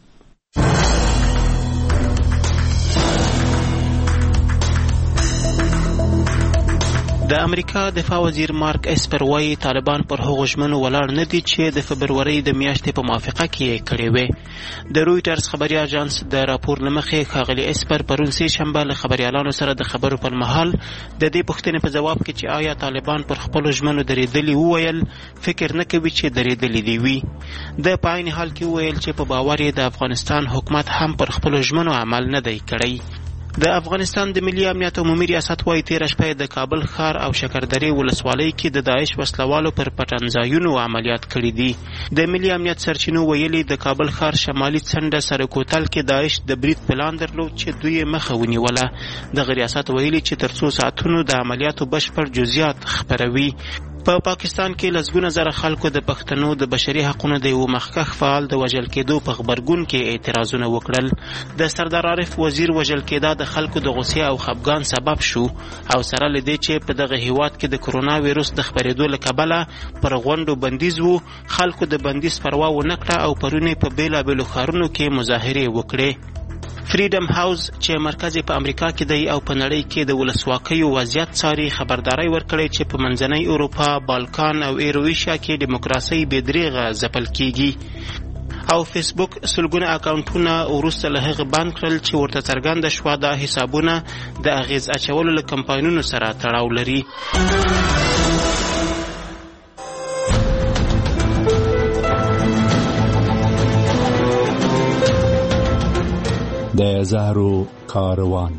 د امریکا دفاع وزیر مارک اسپر وايي طالبان پر هغو ژمنو ولاړ نه دي چې د فبرورۍ د میاشتې په موافقه کې یې کړې وې. د رویټرز خبري اژانس د راپور له مخې ښاغلي اسپر پرون سه شنبه له خبريالانو سره د خبرو پر مهال د دې پوښتنې په جواب کې چې آیا طالبان پر خپلو ژمنو درېدلي وویل فکر نه کوي چې درېدلي دي وي. د په عین حال کې وویل چې په باور یې د افغانستان حکومت هم پر خپلو ژمنو عمل نه دی کړی. د افغانستان د ملي امنیت عمومي ریاست وايي تېره شپه د کابل ښار او شکردرې ولسوالۍ کې د داعش وسلوالو پر پټنځایونو عملیات کړي دي. د ملي امنیت سرچینو ویلي د کابل ښار شمالي څنډه سرکوتل کې داعش د برید پلان درلود چې دوی یې مخه ونیوله. دغه ریاست ویلي چې تر څو ساعتونو د عملیاتو بشپړ جزئیات خپروي. په پا پاکستان کې لسګونه زره خلکو د پښتنو د بشري حقوقو د یو مخکښ فعال د وژل کېدو په خبرګون کې اعتراضونه وکړل. د سردار عارف وزیر وژل کېدا د خلکو د غوسې او خپګان سبب شو او سره لدې چې په دغه هیواد کې د کرونا وایروس د خپرېدو له کبله پر غونډو بندیز وو. خلکو د بندیز پروا ونه کړه او پرونه په بیلابېلو ښارونو کې مظاهرې وکړې. فریډم هاوس چې مرکز په امریکا کې دی او په نړۍ کې د ولسواکۍ وضعیت څاري خبرداري ورکړې چې په منځنۍ اروپا، بالکان او ایرویشیا کې دیموکراسي بې دریغه ځپل کیږي. او فیسبوک سلګونه اکاونټونه وروسته له هغه بند کړل چې ورته څرګنده شوه دا حسابونه د اغیز اچولو له کمپاینونو سره تړاو لري. د زهرو کاروان.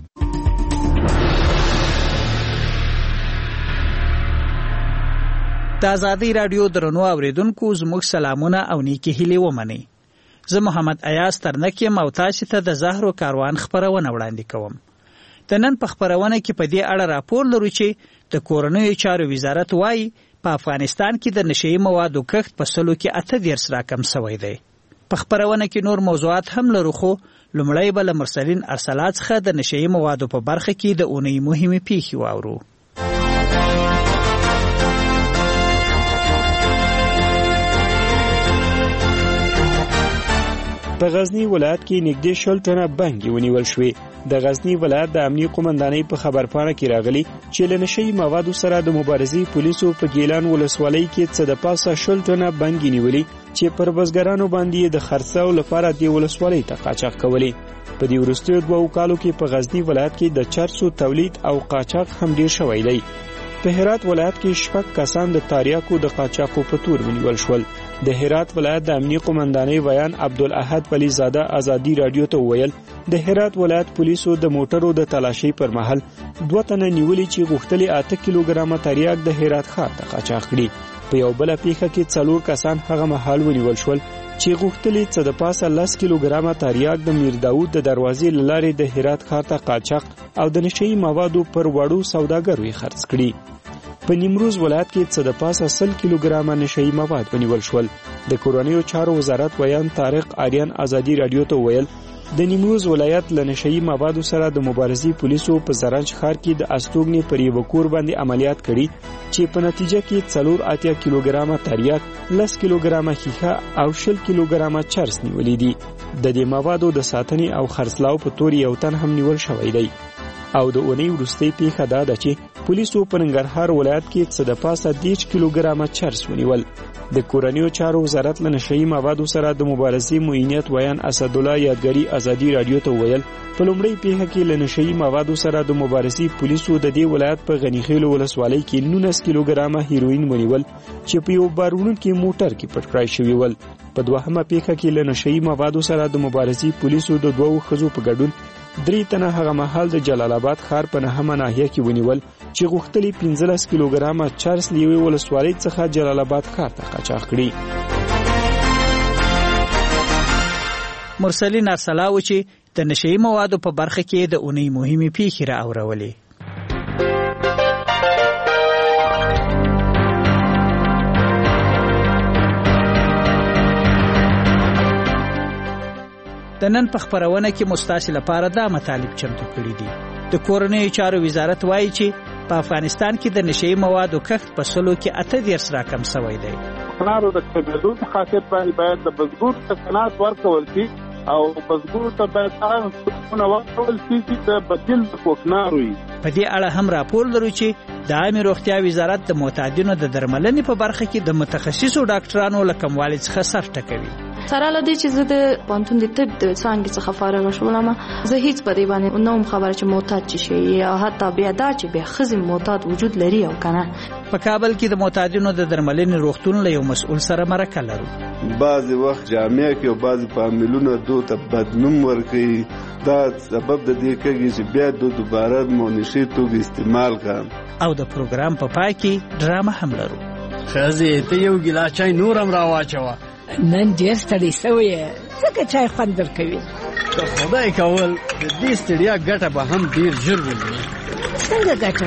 د ازادي رادیو درنو اوریدونکو زموږ سلامونه او نیکی هیلې ومنئ. زه محمد ایاز ترنک یم او تاسو ته د زهرو کاروان خبرونه وړاندې کوم. د نن په خبرونه کې په دې اړه راپور لرو چې د کورنیو چارو وزارت وايي په افغانستان کې د نشئی موادو کښت په سلو کې اته دیرش راکم شوی دی. په خبرونه کې نور موضوعات هم لرو خو لومړی به له مرسلین ارسلات څخه د نشئی موادو په برخه کې د اونۍ مهمې پیښې واورو. په غزنی ولایت کې نږدې شل ټنه بنګي ونیول شوې. د غزنی ولایت د امنیه قومندانۍ په خبرپاڼه کې راغلي چې له نشئی موادو سره د مبارزې پولیسو په ګیلان ولسوالۍ کې څه د پاسه شل ټنه بنګي نیولي چې پر بزګرانو باندې د خرڅلاو لپاره د ولسوالۍ ته قاچاق کولې. په دې وروستیو دوه کالو کې په غزنی ولایت کې د چرسو تولید او قاچاق هم ډیر شوی دی. په هرات ولایت کې شپږ کسان د تاریاکو د قاچاقو په تور ونیول شول. د هرات ولایت د امنیه قومندانۍ ویان عبدالاحد ولی زاده ازادي رادیو ته ویل د هرات ولایت پولیسو د موټرو د تلاشۍ پر مهال دوه تنه نیولي چې غوښتلي اته کیلوګرامه تاریاک د هرات ښار ته قاچاق کړي. په یو بل پیښه کې څلور کسان هغه مهال ونیول شول چې غوښتلي څه د پاسه لس کیلوګرامه تاریاک د میر داوود د دروازې لارې د هرات ښار ته قاچاق او د نشئی موادو پر وړو سوداګرو یې خرڅ کړي. په نیمروز ولایت کې څه د پاسه سل کیلوګرامه نشئی مواد ونیول شول. د کورنیو چارو وزارت ویان طارق آریان ازادي رادیو ته ویل د نیمروز ولایت له نشئی موادو سره د مبارزې پولیسو په زرنج ښار کې د استوګنې پر یو کور باندې عملیات کړي چې په نتیجه کې څلور اتیا کیلوګرامه تریاک، لس کیلوګرامه ښیښه او شل کیلوګرامه چرس نیولې دي. د دې موادو د ساتنې او خرڅلاو په تور یو تن هم نیول شوی دی. او د اونۍ وروستۍ پیښه دا ده چې پولیسو په ننګرهار ولایت کې څه د پاسه دېرش کیلوګرامه چرس ونیول. د کورنیو چارو وزارت له نشهیي موادو سره د مبارزې معینیت ویان اسدالله یادګاري ازادي رادیو ته وویل په لومړۍ پیښه کې له نشهیي موادو سره د مبارزې پولیسو د دې ولایت په غنیخیلو ولسوالۍ کې نولس کیلوګرامه هیروین ونیول چې په یو بارونکي موټر کې پټ کړای شوي ول. په دوهمه پیښه کې له نشهیي موادو سره د مبارزې پولیسو د دوو ښځو په ګډون درې تنه هغه مهال د جلال آباد ښار په نهمه ناحیه کې ونیول چې غوښتلي پنځلس کیلوګرامه چرس له یوې ولسوالۍ څخه جلال آباد ښار ته قاچاق کړي. مرسلین ارسلاو چې د نشهیي موادو په برخه کې د اونۍ مهمې پیښې رااورولې. د نن په خبرونه کې مستاسل لپاره دا مطالب چمتو کړی دي. د کورنیو چارو وزارت وایي چې په افغانستان کې د نشهیي موادو کښت په سلو کې اته دیرش راکم شوی دی. خنارو د کبیدو په خاطر باید د بزګر تکنات ورکول شي او بزګر ته باید هغه څه ورکول شي چې د بدیل د کوکنارو وي. په دې اړه هم راپور لرو چې د عامه روغتیا وزارت د معتادینو د درملنې په برخه کې د متخصصو ډاکټرانو له کموالي څخه سر ټکوي. سره لدی چې زه د پانتون د طب د څانګې څخه فارغ شوم، زه هیڅ په دې باندې نوم خبره چې معتاد شي یا حتی بیا دا چې به خزم معتاد وجود لري او کنه. په کابل کې د معتادینو د درملنې روغتون له یو مسؤل سره مرکه لرو. بعضی وخت جامع کې او بعضی فامیلونه دوی ته بدنوم ورکوي، دا سبب د دې کېږي چې بیا دوی دوباره مونشي توګه استعمال کړي. او د پروګرام په پای کې ډرامه هم لرو. خزه ته یو ګیلاس چای نورم راواچوه. نن ډېر ستړی شوی ځکه چای خوند درکوي. که خدای کول د دې ستړیا ګټه به هم ډېر ژر ولري. څنګه ګټه؟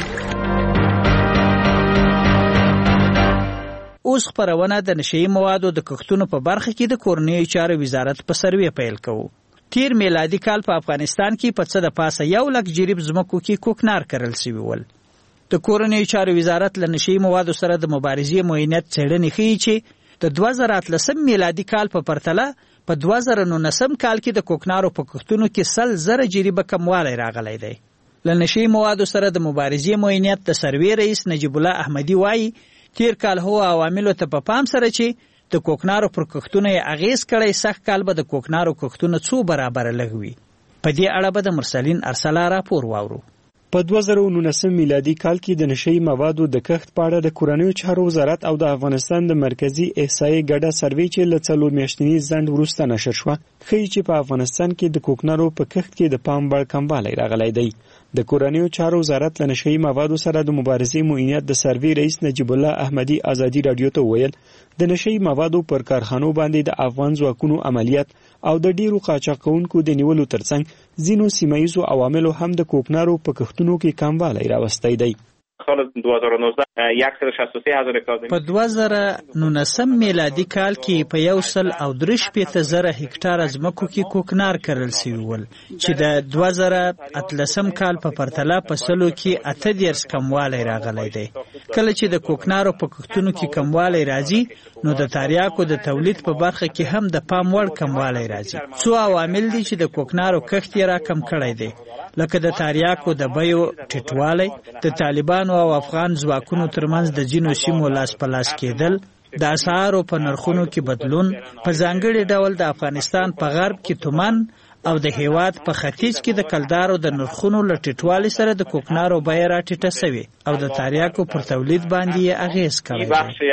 اوس خبرونه د نشهیي موادو د کښتونو په برخه کې د کورنیو چارو وزارت په سروې پیل کوو. تیر میلادي کال په افغانستان کې په څه د پاسه یو لک جریب ځمکو کې کوکنار کرل شوي ول. د کورنیو چارو وزارت له نشهیي موادو سره د مبارزې معینیت څېړنې ښیي چې د دوه زره اتلسم میلادي کال په پرتله په دوه زره نولسم کال کې د کوکنارو په کښتونو کې سل زره جریبه کموالی راغلی دی. له نشهیي موادو سره د مبارزې معینیت د سروې رئیس نجیب الله احمدي وایي تیر کال هو عواملو ته په پام سره چې د کوکنارو پر کښتونو یې اغیز کړی، سخت کال به د کوکنارو کښتونه څو برابره لږ وي. په دې اړه به د مرسلین ارسلا راپور واورو. په دوه زره نولسم میلادي کال کې د نشهیي موادو د کښت په اړه د کورنیو چارو وزارت او د افغانستان د مرکزی احصایې ګډه سروې چې له څلور میاشتني ځنډ وروسته نشر شوه ښیي چې په افغانستان کې د کوکنارو په کښت کې د پام وړ کموالی راغلی دی. د کورنیو چارو وزارت له نشهیي موادو سره د مبارزې معینیت د سروې رئیس نجیب الله احمدي ازادي رادیو ته وویل د نشهیي موادو پر کارخانو باندې د افغان ځواکونو عملیات او د ډیرو قاچاق کوونکو د نیولو ترڅنګ ځینو سیمه ییزو عواملو هم د کوکنارو په کښتونو کې کموالی راوستی دی. سال دو هزار و نوزده صد و شصت و سه هزار اکادمی په دوه زره نولسم میلادي کال کې په یو سل او درې شپېته زره هکټاره ځمکو کې کوکنار کرل شوي ول چې د دوه زره اتلسم کال په پرتله په سلو کې اته دیرش کموالی راغلی دی. کله چې د کوکنارو په کښتونو کې کموالی راځي نو د تریاکو د تولید په برخه کې هم د پام وړ کموالی راځي. څو عوامل دي چې د کوکنارو کښت یې راکم کړی دی، لکه د تریاکو د بیو ټیټوالی، د طالبانو او افغان ځواکونو ترمنځ د ځینو سیمو لاس په لاس کېدل، د اسعارو په نرخونو کې بدلون، په ځانګړي ډول د افغانستان په غرب کې تومان او د هیواد په ختیځ کې د کلدارو د نرخونو له ټیټوالي سره د کوکنارو بیه راټیټه سوې او د تریاکو پر تولید باندې یې اغیز کړی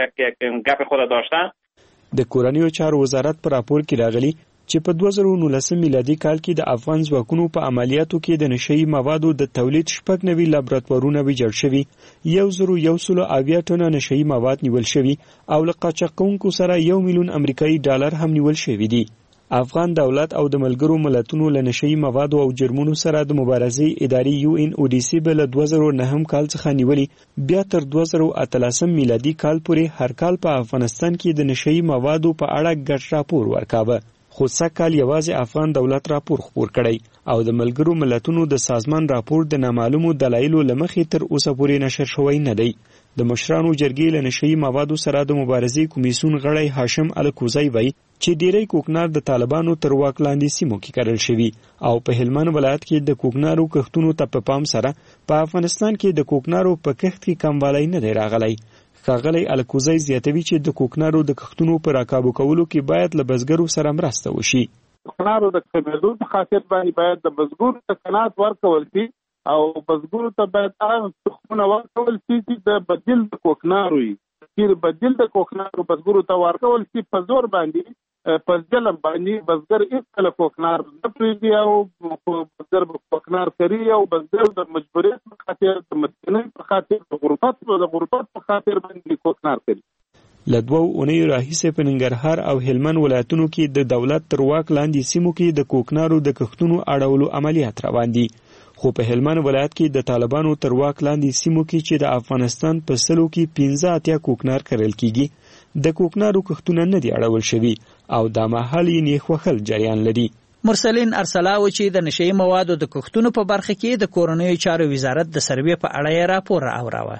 دی. د کورنیو چارو وزارت په راپور کې راغلی چې په دوه زره نولسم میلادي کال کې د افغان ځواکونو په عملیاتو کې د نشهیي موادو د تولید شپږ نوي لابراتوارونه ویجاړ شوي، یو زرو یو سلو اویا ټنه نشهیي مواد نیول شوي او له قاچاق کوونکو سره یو میلیون امریکایي ډالر هم نیول شوي دي. افغان دولت او د ملګرو ملتونو له نشهیي موادو او جرمونو سره د مبارزې ادارې یو ان او ډي سي به له دوه زره نهم کال څخه نیولي بیا تر دوه زره اتلسم میلادي کال پورې هر کال په افغانستان کې د نشهیي موادو په اړه ګډ راپور ورکاوه. خو سږ یوازې افغان دولت راپور خپور کړی او د ملګرو ملتونو د سازمان راپور د نامعلومو دلایلو له مخې تر اوسه پورې نشر شوی نه دی. د مشرانو جرګې له نشئی موادو سره د مبارزې کمیسیون غړی هاشم الکوزی وایي چې ډیری کوکنار د طالبانو تر واک لاندې سیمو کې کرل شوي او په هلمند ولایت کې د کوکنارو کښتونو ته په پام سره په افغانستان کې د کوکنارو په کښت کې کموالی نه دی راغلی. ښاغلی الکوزی زیاتوي چې د کوکنارو د کښتونو په راکابو کولو کې باید له بزګرو سره مرسته وشي. کوکنارو د کمیدو په خاطر باندې باید د بزګرو تکنات ورکول شي او بزګرو ته باید هغه تخمونه ورکول شي چې د بدیل د کوکنارو وي. چې بدیل د کوکنارو بزګرو ته ورکول شي په زور باندې په ځلم باندې بزګر هیڅ کله کوکنار نه پرېږدي او بزګر به کوکنار کوي او بزګر د مجبوریت په خاطر د مسکینۍ په خاطر د غربت د غربت په خاطر باندې کوکنار کوي. له دوو اونیو راهیسې په ننګرهار او هلمند ولایتونو کې د دولت تر واک لاندې سیمو کې د کوکنارو د کښتونو اړولو عملیات روان دي. خو په هلمند ولایت کې د طالبانو تر واک لاندې سیمو کې چې د افغانستان په سلو کې پنځه اتیا کوکنار کرل کیږي د کوکنارو کښتونه نه دي اړول شوي او دا مهال یې نیخ وهل جریان لري. مرسلین ارسلاو چې د نشئی موادو د کښتونو په برخه کې د کورنیو چارو وزارت د سروې په اړه یې راپور راوړاوه.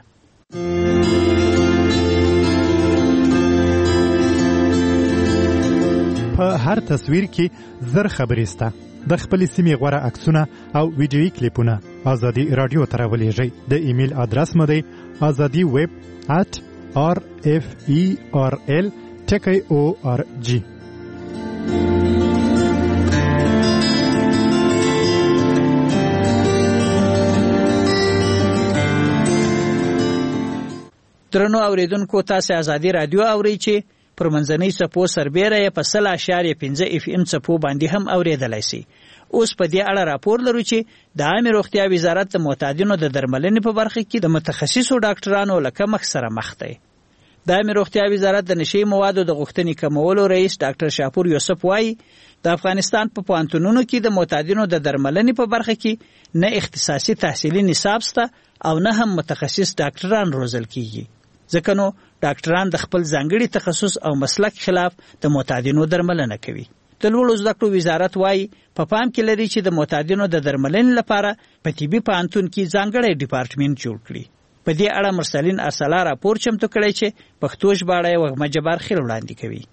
په هر تصویر کې زر خبرې سته. د خپلې سیمې غوره عکسونه او ویډیویي کلیپونه ازادي راډیو ته راولېږئ. د ایمیل ادرس مو دی ازادي ویب ات آر اف ای آر ال ټکی او آر جی. درنو اوریدونکو تاسو ازادي راډیو اورئ چې پر منځنۍ څپو سربیره یې په سل اشاریه پنځه اف ام څپو باندې هم اوریدلای شي. اوس په دې اړه راپور لرو چې د عامه روغتیا وزارت د معتادینو د درملنې په برخه کې د متخصصو ډاکټرانو له کمښت سره مخ دی. د عامه روغتیا وزارت د نشئی موادو د غوښتنې کمولو رئیس ډاکټر شاپور یوسف وایي د افغانستان په پوهنتونونو کې د معتادینو د درملنې په برخه کې نه اختصاصي تحصیلي نصاب شته او نه هم متخصص ډاکټران روزل کیږي. ځکه نو ډاکټران د خپل ځانګړي تخصص او مسلک خلاف د معتادینو درملنه کوي. د لوړو زده کړو وزارت وایي په پام کې لري چې د معتادینو د درملنې لپاره په طبي پوهنتون کې ځانګړی ډپارټمنټ جوړ کړي. په دې اړه مرسلین ارسلا راپور چمتو کړی چې پښتو ژباړه یې وږمه جبار خیل وړاندې کوي.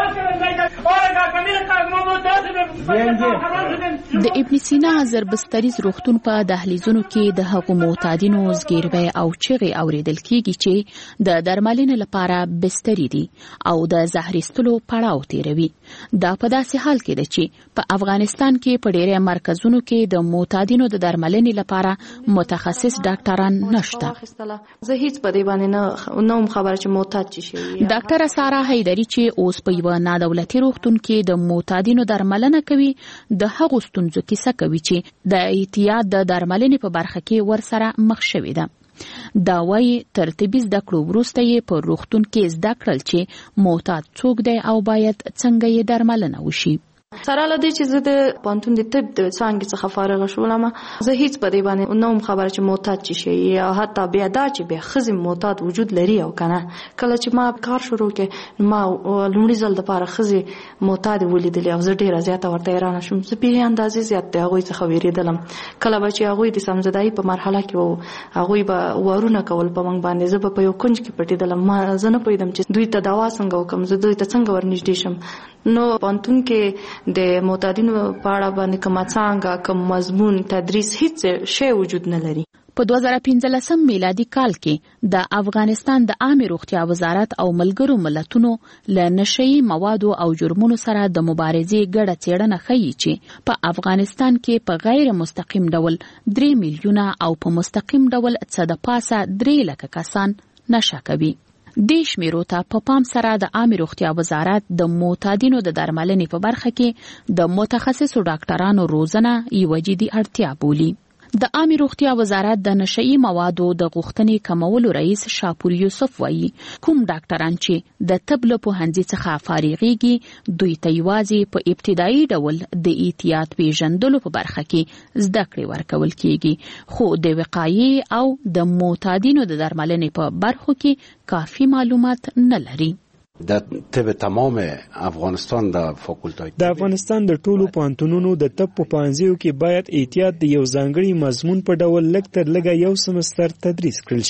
د ابن سینا زربستریز روغتون په دهلیزونو کې د هغو معتادینو زګیروي او چغې اوریدل کیږي چې د درملنې لپاره بستری دي او د زهرستلو پړاو تیروي. دا په داسې حال کې ده چې په افغانستان کې په ډېرو مرکزونو کې د معتادینو د درملنې لپاره متخصص ډاکټران نشته. زه هیڅ په دې باندې نه نوم خبره چې معتاد شي. ډاکټر سارا حیدری چې اوس په یو نادولتي روغتون کې د معتادینو درملنه کوي د هغو ستونزو کیسه کوي چې د احتیاط د درملنې په برخه کې ورسره مخ شوې ده. دا وايي ترتیبي زده کړو وروسته یې په روغتون کې زده کړل چې معتاد څوک دی او باید څنګه یې درملنه وشي. سره لدی چې زه د پانتون د طب د څانګې څخه فارغ شوم زه هیڅ په دې باندې نوم خبره چې معتاد شي یا حتی بیا دا چې بیا خزم معتاد وجود لري او کنه کله چې ما کار شروع کړ ما لومړي ځل د پاره خزي معتاد ولیدل او زه ډیره زیاته ورته ایران شوم زه په اندازې زیات ته هغه څخه ویریدلم کله به چې هغه د سمزدای په مرحله کې وو هغه به ورونه کول په منګ باندې زه په یو کنج کې پټیدلم ما زه نه پوهیدم چې دوی ته دوا څنګه وکم زه دوی ته څنګه ورنږدې شم نو پانتون کې د معتادینو په اړه باندې کوم څنګه کوم مضمون تدریس هیڅ شی وجود نه لري. په دوه زره پنځلسم میلادي کال کې د افغانستان د عامه روغتیا وزارت او ملګرو ملتونو له نشئی موادو او جرمونو سره د مبارزې ګډه څېړنه ښیي چې په افغانستان کې په غیر مستقیم ډول درې میلیونه او په مستقیم ډول څه د پاسه درې لکه کسان نشه کوي. د شمیرو ته په پام سره د عامه روغتیا وزارت د معتادینو د درملنې په برخه کې د متخصصو ډاکټرانو روزنه یوه جدي اړتیا بولي. د عامه روغتیا وزارت د نشئی موادو د غوښتنې کمولو رئیس شاپور یوسف وایي کوم ډاکټران چې د طب له پوهنځي څخه فارغېږي دوی ته یوازې په ابتدایي ډول د احتیاط پیژندلو په برخه کې زده کړې ورکول کیږي خو د وقایې او د معتادینو د درملنې په برخو کې کافي معلومات نه لري. د طب تمام افغانستان د فاکولټای د افغانستان د ټولو پوهنتونونو د طب په پوهنځیو کې باید احتیاط د یو ځانګړي مضمون په ډول لږ تر لږه یو سمستر تدریس کړل شي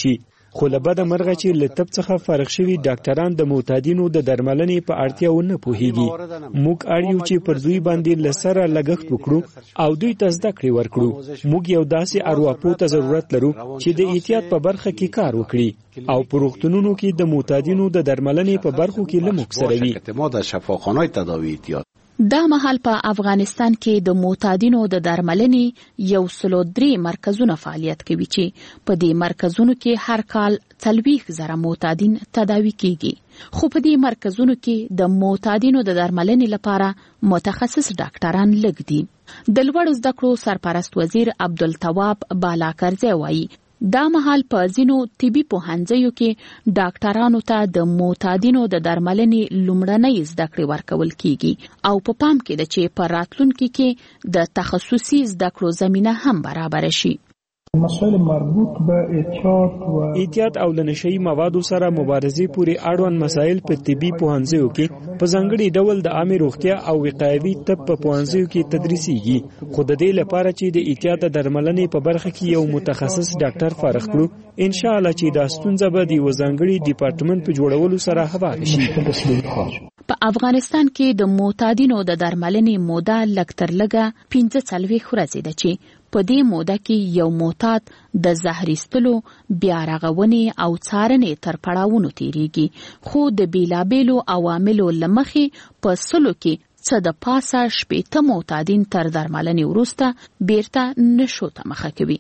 خو له بده مرغه چې له طب څخه فارغ شوي ډاکټران د معتادینو د درملنې په اړتیاو نه پوهیږي. موږ اړ یو چې پر دوی باندې له سره لګښت وکړو او دوی ته زده کړې ورکړو. موږ یو داسې ارواپوه ته ضرورت لرو چې د احتیاط په برخه کې کار وکړي او په روغتونونو کې د معتادینو د درملنې په برخو کې له موږ سره وي. دا مهال په افغانستان کې د معتادینو د درملنې یو سلو درې مرکزونه فعالیت کوي چې په دې مرکزونو کې هر کال څلوېښت زره معتادین تداوي کیږي. خو په دې مرکزونو کې د معتادینو د درملنې لپاره متخصص ډاکټران لږ دي. د لوړو زده کړو سرپرست وزیر عبدالتواب بالاکرزی وایي دا مهال په ځینو طبي پوهنځیو کې ډاکټرانو ته د معتادینو د درملنې لومړنۍ زده کړې ورکول کیږي او په پام کې ده چې په راتلونکي کې د تخصصي زده کړو زمینه هم برابر شي. مسائل مربوط به احتیاط و احتیاط او لنشئی موادو سره مبارزې پورې اړوند مسایل په طبي پوهنځیو کې په ځانګړي ډول د عامه روغتیا او وقایوي طب په پوهنځیو کې تدریسیږي. خو د دې لپاره چې د احتیاط درملنې په برخه کې یو متخصص ډاکټر فارغ کړو، ان شاء الله چې دا ستونزه به د یو ځانګړي ډپارټمنټ په جوړولو سره حل شي. په افغانستان کې د معتادینو د درملنې موده لږ تر لږه پنځه څلوېښت ورځې ده چې په دې موده کې یو معتاد د زهر ایستلو، بیا رغونې او څارنې تر پړاوونو تیریږي. خو د بیلابیلو عواملو له مخې په سلو کې څه د پاسه شپېته معتادین تر درملنې وروسته بیرته نشو ته مخه کوي.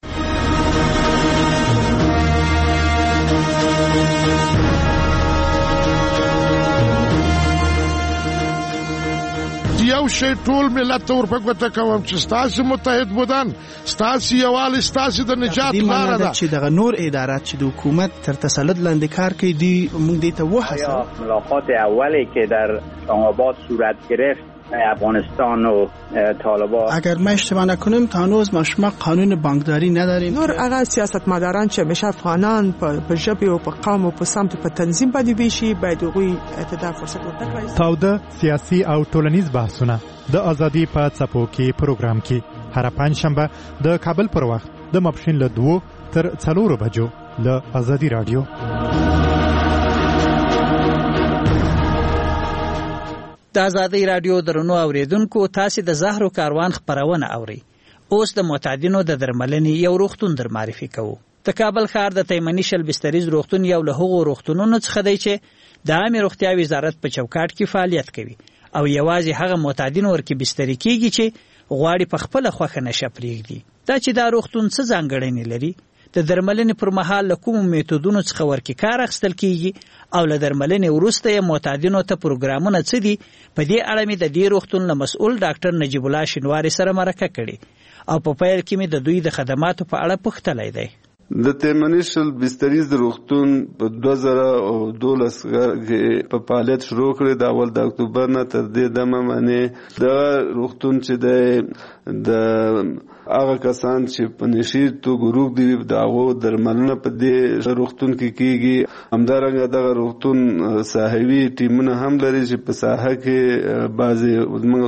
یو شی ټول ملت ته ورپګوته کوم چې ستاسو متحد بودن، ستاسو یووالی، ستاسو د نجات لاره ده. چې دغه نور ادارات چې د حکومت تر تسلط لاندې کار کوي دی موږ دې ته وهڅوو. ملاقات اولی که در آباد صورت گرفت افغانستان و طالبان، اگر ما اشتباه نکنیم تا هنوز ما شما قانون بانکداری نداریم. نور هغه سیاستمداران چې همیشه افغانان په ژبه او په قوم او په سمت په تنظیم باندې ویشي باید هغوی ته فرصت ورکړي. تاوده سیاسي او ټولنیز بحثونه د ازادي په څپو کې پروګرام کې هر پنځشنبه د کابل پر وخت د ماپښین له دوه تر څلورو بجو له ازادي رادیو. د ازادي رادیو درنو اوریدونکو، تاسو د زهرو کاروان خبرونه اوري. اوس د معتادینو د درملنې یو روغتون در معرفي کوو. د کابل ښار د تیمنی شل بستریز روغتون یو له هغو روغتونونو څخه دی چې د عامه روغتیا وزارت په چوکاټ کې فعالیت کوي او یوازې هغه معتادین ورکه بستری کیږي چې غواړي په خپل خوخه نشه پریږدي. دا چې دا روغتون څه ځانګړنې لري، د درملنې پر مهال له کومو میتودونو څخه ورکه کار اخیستل کیږي او له درملنې وروسته یې معتادینو ته پروګرامونه څه دي، په دې اړه مې د دې روغتون له مسؤل ډاکټر نجیب الله شینواری سره مرکه کړې او په پیل کې مې د دوی د خدماتو په اړه پوښتلی دی. د تیمنی شل بستریز روغتون په دوه زره دولس کې په فعالیت شروع کړی. د اول د اکتوبر نه تر دې دمه باندې د روغتون چې د د هغه کسان چې په نشي توګه روغ دي د هغو درملنه په دې روغتون کې کیږي. همدارنګه دغه روغتون ساحوي ټیمونه هم لري چې په ساحه کې بعضې زموږ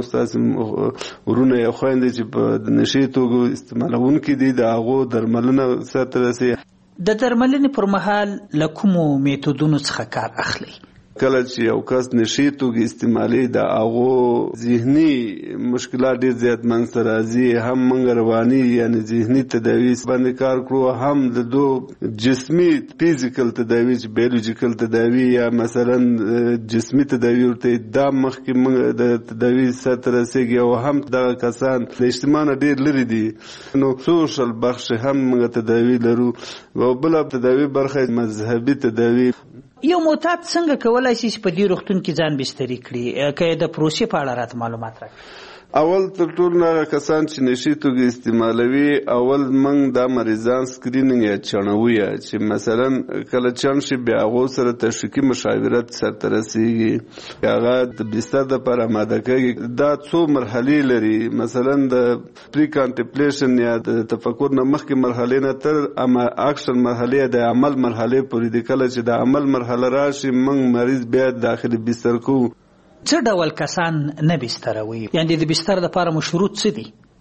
استاد ورونه یا خویندې چې په نشي توګه استعمالونکي دي د هغو درملنه سره رسي. د درملنې پر مهال له کومو میتودونو څخه کار اخلي؟ کله چې یو کس نشي توګه استعمالي د هغو ذهني مشکلات ډېر زیات منځته راځي. هم موږ رواني یعنی ذهني تداوي باندې کار کړو، هم د دو جسمي فیزیکل تداوي چې بیولوژیکل تداوي یا مثلا جسمي تداوي ورته دا مخکې موږ د تداوي سره رسېږي او هم دغه کسان د اجتماع نه ډېر لرې دي. نو سوشل بخش هم موږ تداوي لرو او بله تداوي برخه مذهبي تداوي. یو معتاد څنګه کولای شي په دې روغتون کې ځان بستری کړي؟ که د پروسې په اړه راته معلومات راکړي. اول تر ټولو هغه کسان چې نشي توګه استعمالوي، اول موږ دا مریضان سکرینینګ یا چڼوي چې مثلا کله چڼ شي بیا هغو سره تشخیصي مشاورت سرته رسېږي، هغه د بستر دپاره اماده کوي. دا څو مرحلې لري، مثلا د پری کانټمپلیشن یا د تفکر نه مخکې مرحلې نه تر اکشن مرحلې د عمل مرحلې پورې دي. کله چې د عمل مرحله راشي موږ مریض بیا داخلي بستر کوو. څه ډول کسان نه بستروي؟ یعنی د بستر لپاره مو شروط څه دي؟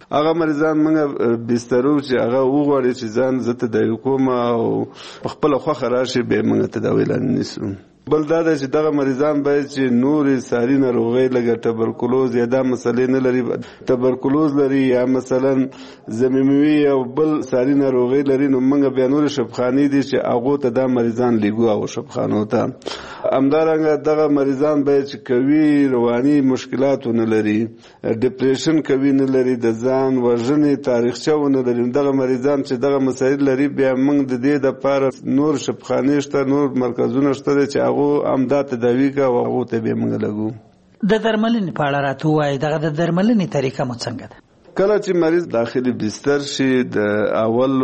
هغه مریضان موږ بسترو چې هغه وغواړي چې ځان زه تداوي کوم او خپل خوخه راشي به موږ تداوي لاندې نیسو. بل دا ده چې دغه مریضان باید چې نورې ساري ناروغۍ لکه تبرکلوز یا دا مسلې نه لري، تبرکلوز لري یا مثلا زمینوي او بل ساري ناروغۍ لري، نو موږ بیا نورې شفخانې دي چې هغو ته دا مریضان لیږو او شفخانو ته. همدارنګه دغه مریضان باید چې قوي رواني مشکلات ونه لري، ډپریشن قوي نه لري، د ځان وژنې تاریخچه ونه لري. دغه مریضان چې دغه مسایل لري بیا موږ د دې دپاره نور شفخانې شته، نور مرکزونه شته چې هغه امدا تداوی کا او هغه ته به موږ لګو. د درملنې په اړه راته وایي دغه د درملنې طریقه مو څنګه ده؟ کله چې مریض داخلي بستر شي د اول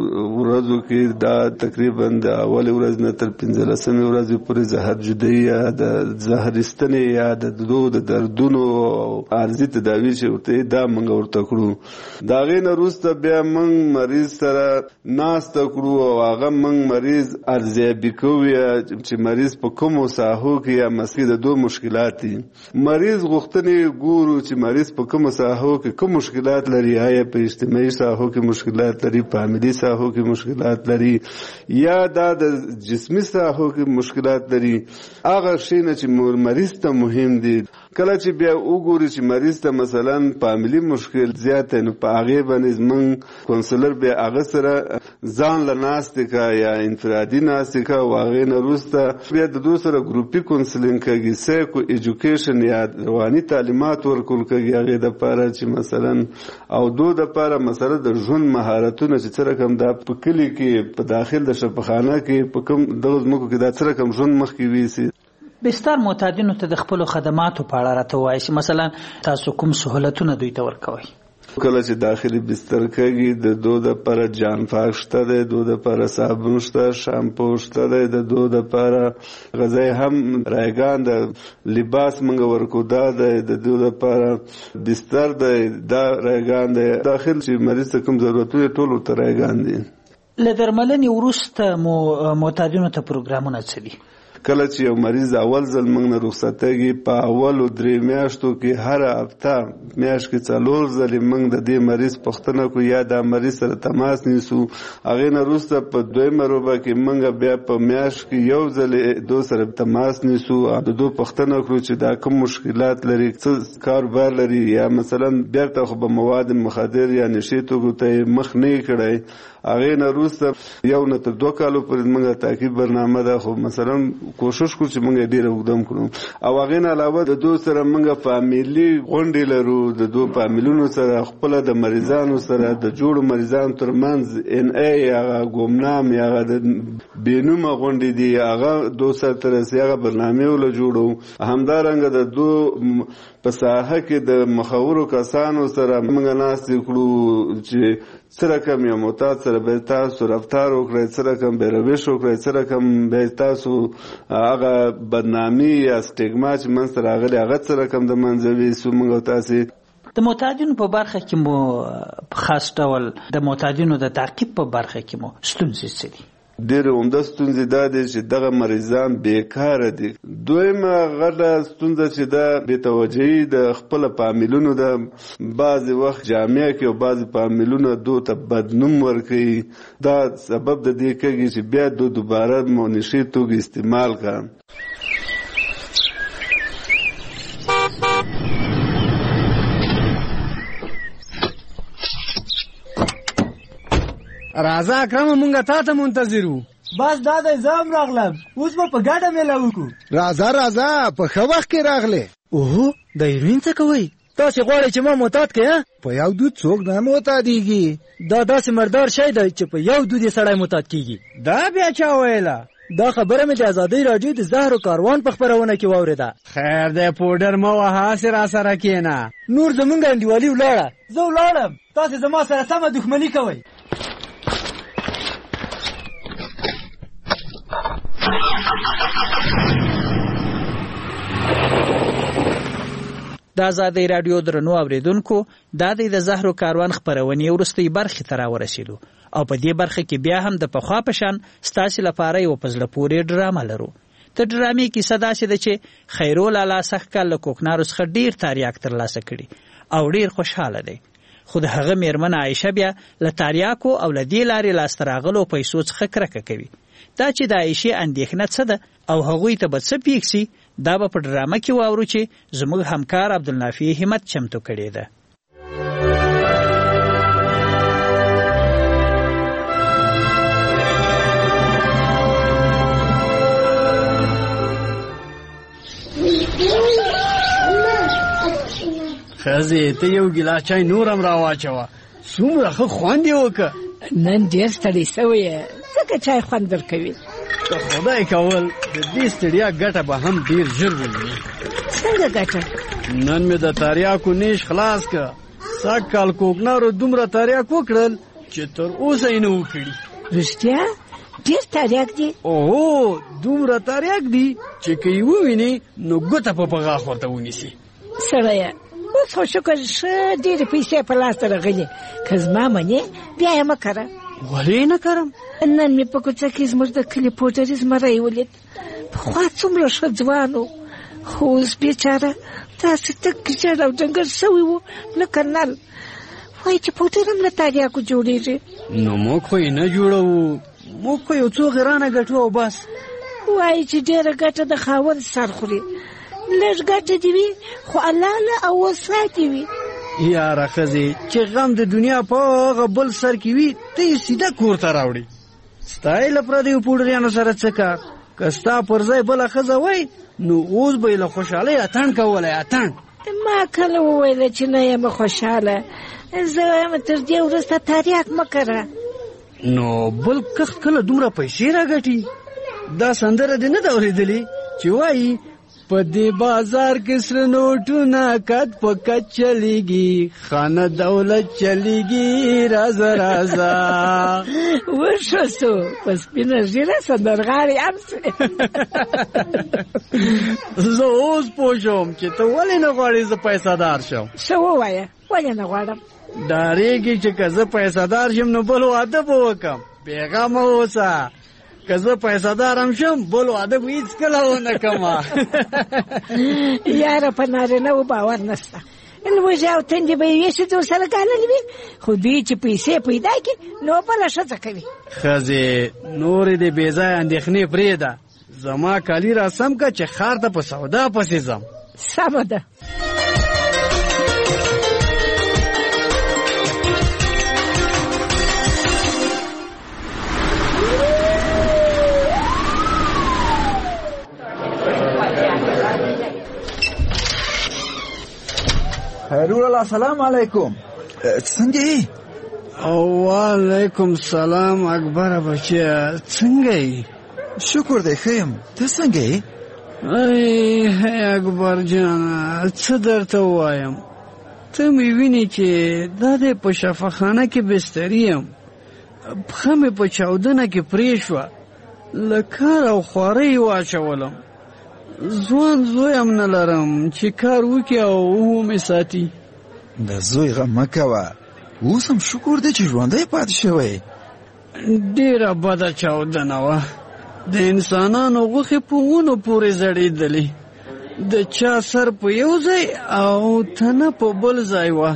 ورځو کې دا تقریبا د اول ورځ نه تر پنځلسمې ورځې پورې زهر جدي یا د زهر استنې یا د دو د دردونو او عارضي تداوی چې ورته دا موږ ورته کړو. د هغې نه وروسته بیا موږ مریض سره ناسته کړو او هغه موږ مریض ارزیابي کوو چې مریض په کومو ساحو کې یا مسلې د دو مشکلات دي. مریض غوښتنې ګورو چې مریض په کومو ساحو کې کوم مشکلات لري، آیا په اجتماعي ساحو کې مشکلات لري، په عملي ساحو کې مشکلات لري، یا دا د جسمي ساحو کې مشکلات لري. هغه شی نه چې مریض ته مهم دي. کله چې بیا وګوري چې مریض ته مثلا په عملي مشکل زیات نو په هغې باندې زموږ کونسلر بیا هغه سره ځان له ناستې کا یا انفرادي ناستې کا او هغې نه وروسته بیا د دو سره ګروپي کونسلینګ کېږي، سایکو ایجوکیشن یا رواني تعلیمات ورکول کېږي هغې دپاره چې مثلا او دو دپاره مثلا د ژوند مهارتونه چې څه رقم دا په کلي کې په داخل د شفاخانه کې په کوم دغه ځمکو کې دا څه رقم ژوند مخکې ویسي. بستر معتادینو ته د خپلو خدماتو په اړه راته وایي چې مثلا تاسو کوم سهولتونه دوی ته ورکوئ؟ کله چې داخلي بستر کېږي د دو دپاره جان پاک شته دی، دو دپاره صابون شته، شامپو شته دی، د دو دپاره غذای هم رایګان د لباس موږ ورکو دا دی، د دو دپاره بستر دی دا رایګان دی. داخل چې مریض ته کوم ضرورتونه ټول ورته رایګان دي. له درملنې وروسته مو معتادینو ته پروګرامونه څه دي؟ کله چې یو مریض اول ځل موږ نه رخصتېږي په اولو درې میاشتو کې هره هفته میاشت کې څلور ځلې موږ د دې مریض پوښتنه کوو یا دا مریض سره تماس نیسو. هغې نه وروسته په دویمه روبه کې موږ بیا په میاشت کې یو ځلې دو سره تماس نیسو او د دو پوښتنه کړو چې دا کوم مشکلات لري، څه کاروبار لري، یا مثلا بیرته خو به مواد مخدر یا نشې توکو ته مخ نه یې کړی. هغې نه وروسته یو نه تر دوه کالو پورې موږ تعقیب برنامه ده، خو مثلا کوشش کړو چې موږ ډېره اوږده کړو. او هغې نه علاوه د دو سره موږ فامیلي غونډې لرو، د دو فامیلونو سره خپله د مریضانو سره د جوړو مریضانو ترمنځ ان ای هغه ګمنام یا هغه د بېنومه غونډې دي هغه دو سره ته رسي، هغه برنامې وله جوړو. همدارنګه د دو په ساحه کې د مخورو کسانو سره موږ ناستې کړو چې څه رقم یو معتاد سره به تاسو رفتار وکړئ، څه رقم به روش وکړئ، څه رقم به تاسو هغه بدنامي یا سټیګما چې منځته راغلې هغه څه رقم د منځه ویسو. موږ او تاسې د معتادینو په برخه کې مو په خاص ډول د معتادینو د تعقیب په برخه کې مو ستونزې څه دي؟ ډېرې عمده ستونزې دا دی چې دغه مریضان بیکاره دي. دویمه غټه ستونزه چې دا بېتوجهي د خپله فامیلونو ده. بعضې وخت جامعه کې او بعضې فامیلونه دو ته بدنوم ورکوي. دا سبب د دې کېږي چې بیا دو دوباره مو نشي توکي استعمال کړه. راځه اکرم مونږه تا ته منتظر وو. بس دا د زام راغلم، اوس به په ګډه میله وکړو. راځه راځه په ښه وخت کې راغلې. اوهو د هیروین څه کوئ؟ تاسې غواړئ چې ما معتاد کړې؟ په یو دود څوک نه معتادېږي. دا داسې مردار شی دی چې په یو دود یې سړی معتاد کېږي. دا بیا چا ویله؟ دا خبره مې د ازادۍ راډیو د زهرو کاروان په خپرونه کې واورېده. خیر دی پوډر مه وهه، هسې راسره کښېنه. نور زمونږ انډیوالي ولاړه، زه ولاړم، تاسې زما سره سمه دښمني کوئ. د ازادۍ راډیو درنو اوریدونکو دا د زهرو کاروان خپرونې وروستۍ برخې ته راورسېدو او په دې برخه کې بیا هم د پخوا په شان ستاسې لپاره یو په زړه پورې ډرامه لرو. د ډرامې کیسه داسې ده چې خیرو لالا سږ کال له کوکنارو څخه ډېر تریاک ترلاسه کړي او ډېر خوشحاله دی، خو د هغه میرمن عایشه بیا له تاریاکو او له دې لارې لاسته راغلو پیسو څخه کرکه کوي. دا چې د عایشې اندېښنه څه ده او هغوی ته به څه پیښ سي، دا به په ډرامه کې واورو چې زموږ همکار عبدالنافع همت چمتو کړې ده. ښځې ته یو ګیلاس چای نور هم راواچوه، څومره ښه خوند یې وکړه. نن ډېر ستړی سوی یې، ځکه چای خوند درکوي. که خدای کول د دې ستړیا ګټه به هم ډېر ژر وویني. څنګه ګټه؟ نن مې د تریاکو نیش خلاص کړه. سږ کال کوکنارو دومره تریاک وکړل چې تر اوسه یې نه و کړي. رښتیا؟ ډېر تریاک دي؟ اوهو، دومره تریاک دي چې که یې ووینې نو ګوته په غاښ ورته ونیسي. سړیه اوس خو شکر ښه ډېرې پیسې په لاس ته راغلې، که زما منې بیا یې مه کره. ولې نه کرم؟ نن مې په کوڅه کې زموږ د کلي پوډري زمری ولید. پخوا څومره ښه ځوان و، خو اوس بېچاره داسې تک ژړ او ډنګر شوی و لکه نل. وایي چې پوډر هم له تریاکو جوړېږي. نو موږ خو یې نه جوړوو، موږ خو یو څو غرانه ګټو او بس. وایي چې ډېره ګټه د خاوند سر خوري، لږ ګټه دې وي خو حلاله او وساتې وي. یاره ښځې چې غم د دنیا په هغه بل سر کې وي ته یې سیده کور ته راوړي. ستا یې له پردیو پوډریانو سره څه کار؟ که ستا پر ځای بله ښځه وای نو اوس به یې له خوشحالۍ اتڼ کولی. اتڼ ما کله وویله چې نه یم خوشحاله، زه وایم تر دې وروسته تریاک مه کره. نو بل کښت کله دومره پیسې راګټي؟ دا سندره دې نه ده اورېدلې چې وایي په دې بازار کې سره نوټونه کټ په کټ چلیږي، خانه دولت چلیږي، رازه رازه وښه سو په سپینه ږیره سندرغاړی هم سوې. زه اوس پوه شوم چې ته ولې نه غواړې زه پیسهدار شم. ښه ووایه ولې نه غواړم؟ ډارېږي چې که زه پیسهدار شم نو بل واده به وکړم. بېغمه اوسه، که زه پیسهدار هم شم بل واده به هېڅکله ونه کړمه. یاره په نارینهو باور نشته، لوږې او تندې به یې ویشي ورسره ګاللې وي، خو دوی چې پیسې پیدا کړي نو بله ښځه کوي. ښځې نورې دې بې ځایه اندېښنې پرېږده، زما کالي را سم کړه چې ښار ته په سودا پسې ځم. سمه ده. خیرول الله، سلام علیکم. څنګه یې؟ وعلیکم سلام اکبر بچیا، څنګه یې؟ شکر دی ښه یم، ته څنګه یې؟ ای اکبر جانه څه درته ووایم، ته مې وینې چې دا دی په شفاخانه کې بستري یم، پښه مې په چاودنه کې پرې شوه، له کار او خوارۍ واچولم. ځوان زوی هم نه لرم چې کار وکړي او ومې ساتي. د زوی غم مه کوه، اوس هم شکر دی چې ژوندی پاتې شوی. ډېره بده چاودنه وه، د انسانانو غوښې په ونو پورې زړېدلې، د چا سر په یو ځای او تنه په بل ځای وه،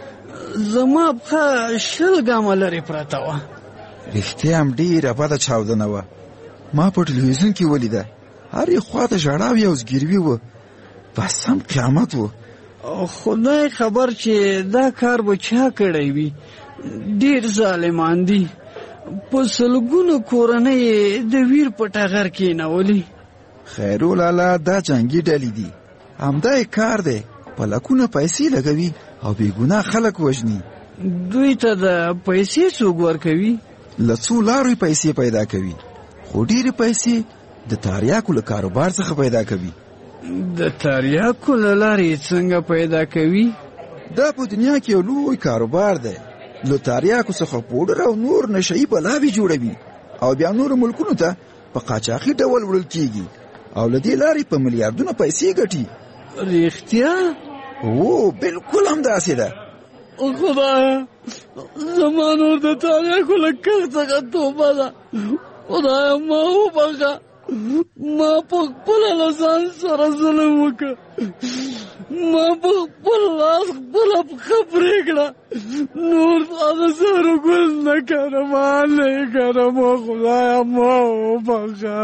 زما پښه شل ګامه لرې پرته وه. رښتیا هم ډېره بده چاودنه وه، ما په ټلویزیون کې ولیده، هرې خواته ژړاوې او زګیروي وه، بس هم قیامت و. خدای خبر چې دا کار به چا کړی وي، ډېر ظالمان دي، په سلګونو کورنۍ د ویر په ټغر کېنولي. خیرولاله دا جنګي ډلې دي، همدا یې کار دی، په لکونه پیسې لګوي او بېګناه خلک وژني. دوی ته د پیسې څوک ورکوي؟ له څو لارو پیسې پیدا کوي، خو ډېرې پیسې د تریاکو له کاروبار څخه پیدا کوي. د تریاکو له لارې څنګه پیدا کوي؟ دا په دنیا کې یو لوی کاروبار دی، له تریاکو څخه پوډر او نور نشهیي بلاوې جوړوي او بیا نورو ملکونو ته په قاچاقي ډول وړل کېږي او له دې لارې په میلیارډونه پیسې ګټي. رښتیا؟ او بالکل همداسې ده. خدایه زما نور د تریاکو له کښت څخه توبه ده، خدایه ما وبخښه، ما په خپله له ځان سره ظلم وکړه، ما په خپل لاس خپله پښه پرېږده نور هغه زهرو ګل نه کړم نه یې کړم خدایه ما وبخښه.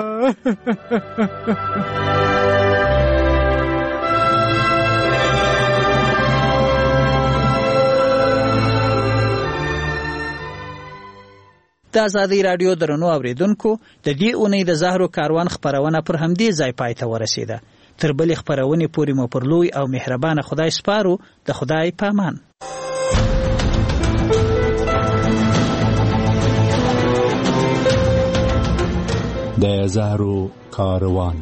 د ازادي راډیو درنو اوریدونکو د دې اونۍ د زهرو کاروان خپرونه پر همدې ځای پای ته ورسېده. تر بلې خپرونې پورې مو پر لوی او مهربانه خدای سپارو. د خدای پامان. د زهرو کاروان.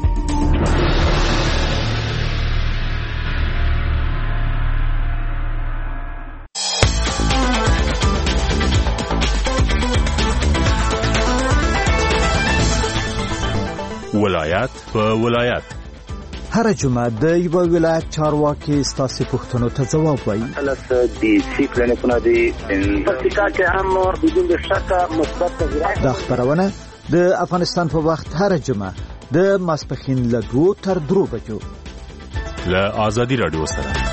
ولایت په ولایت هر جمعه د یو ولایت چارواکي ستاسو پوښتنو ته ځواب وایي. خلاص دي سیکلنه کنه دي پرتیکا کې هم بدون شک مثبت تغیرات. دا خبرونه د افغانستان په وخت هر جمعه د ماسپښین له دوه تر درو بجو له ازادي راډیو سره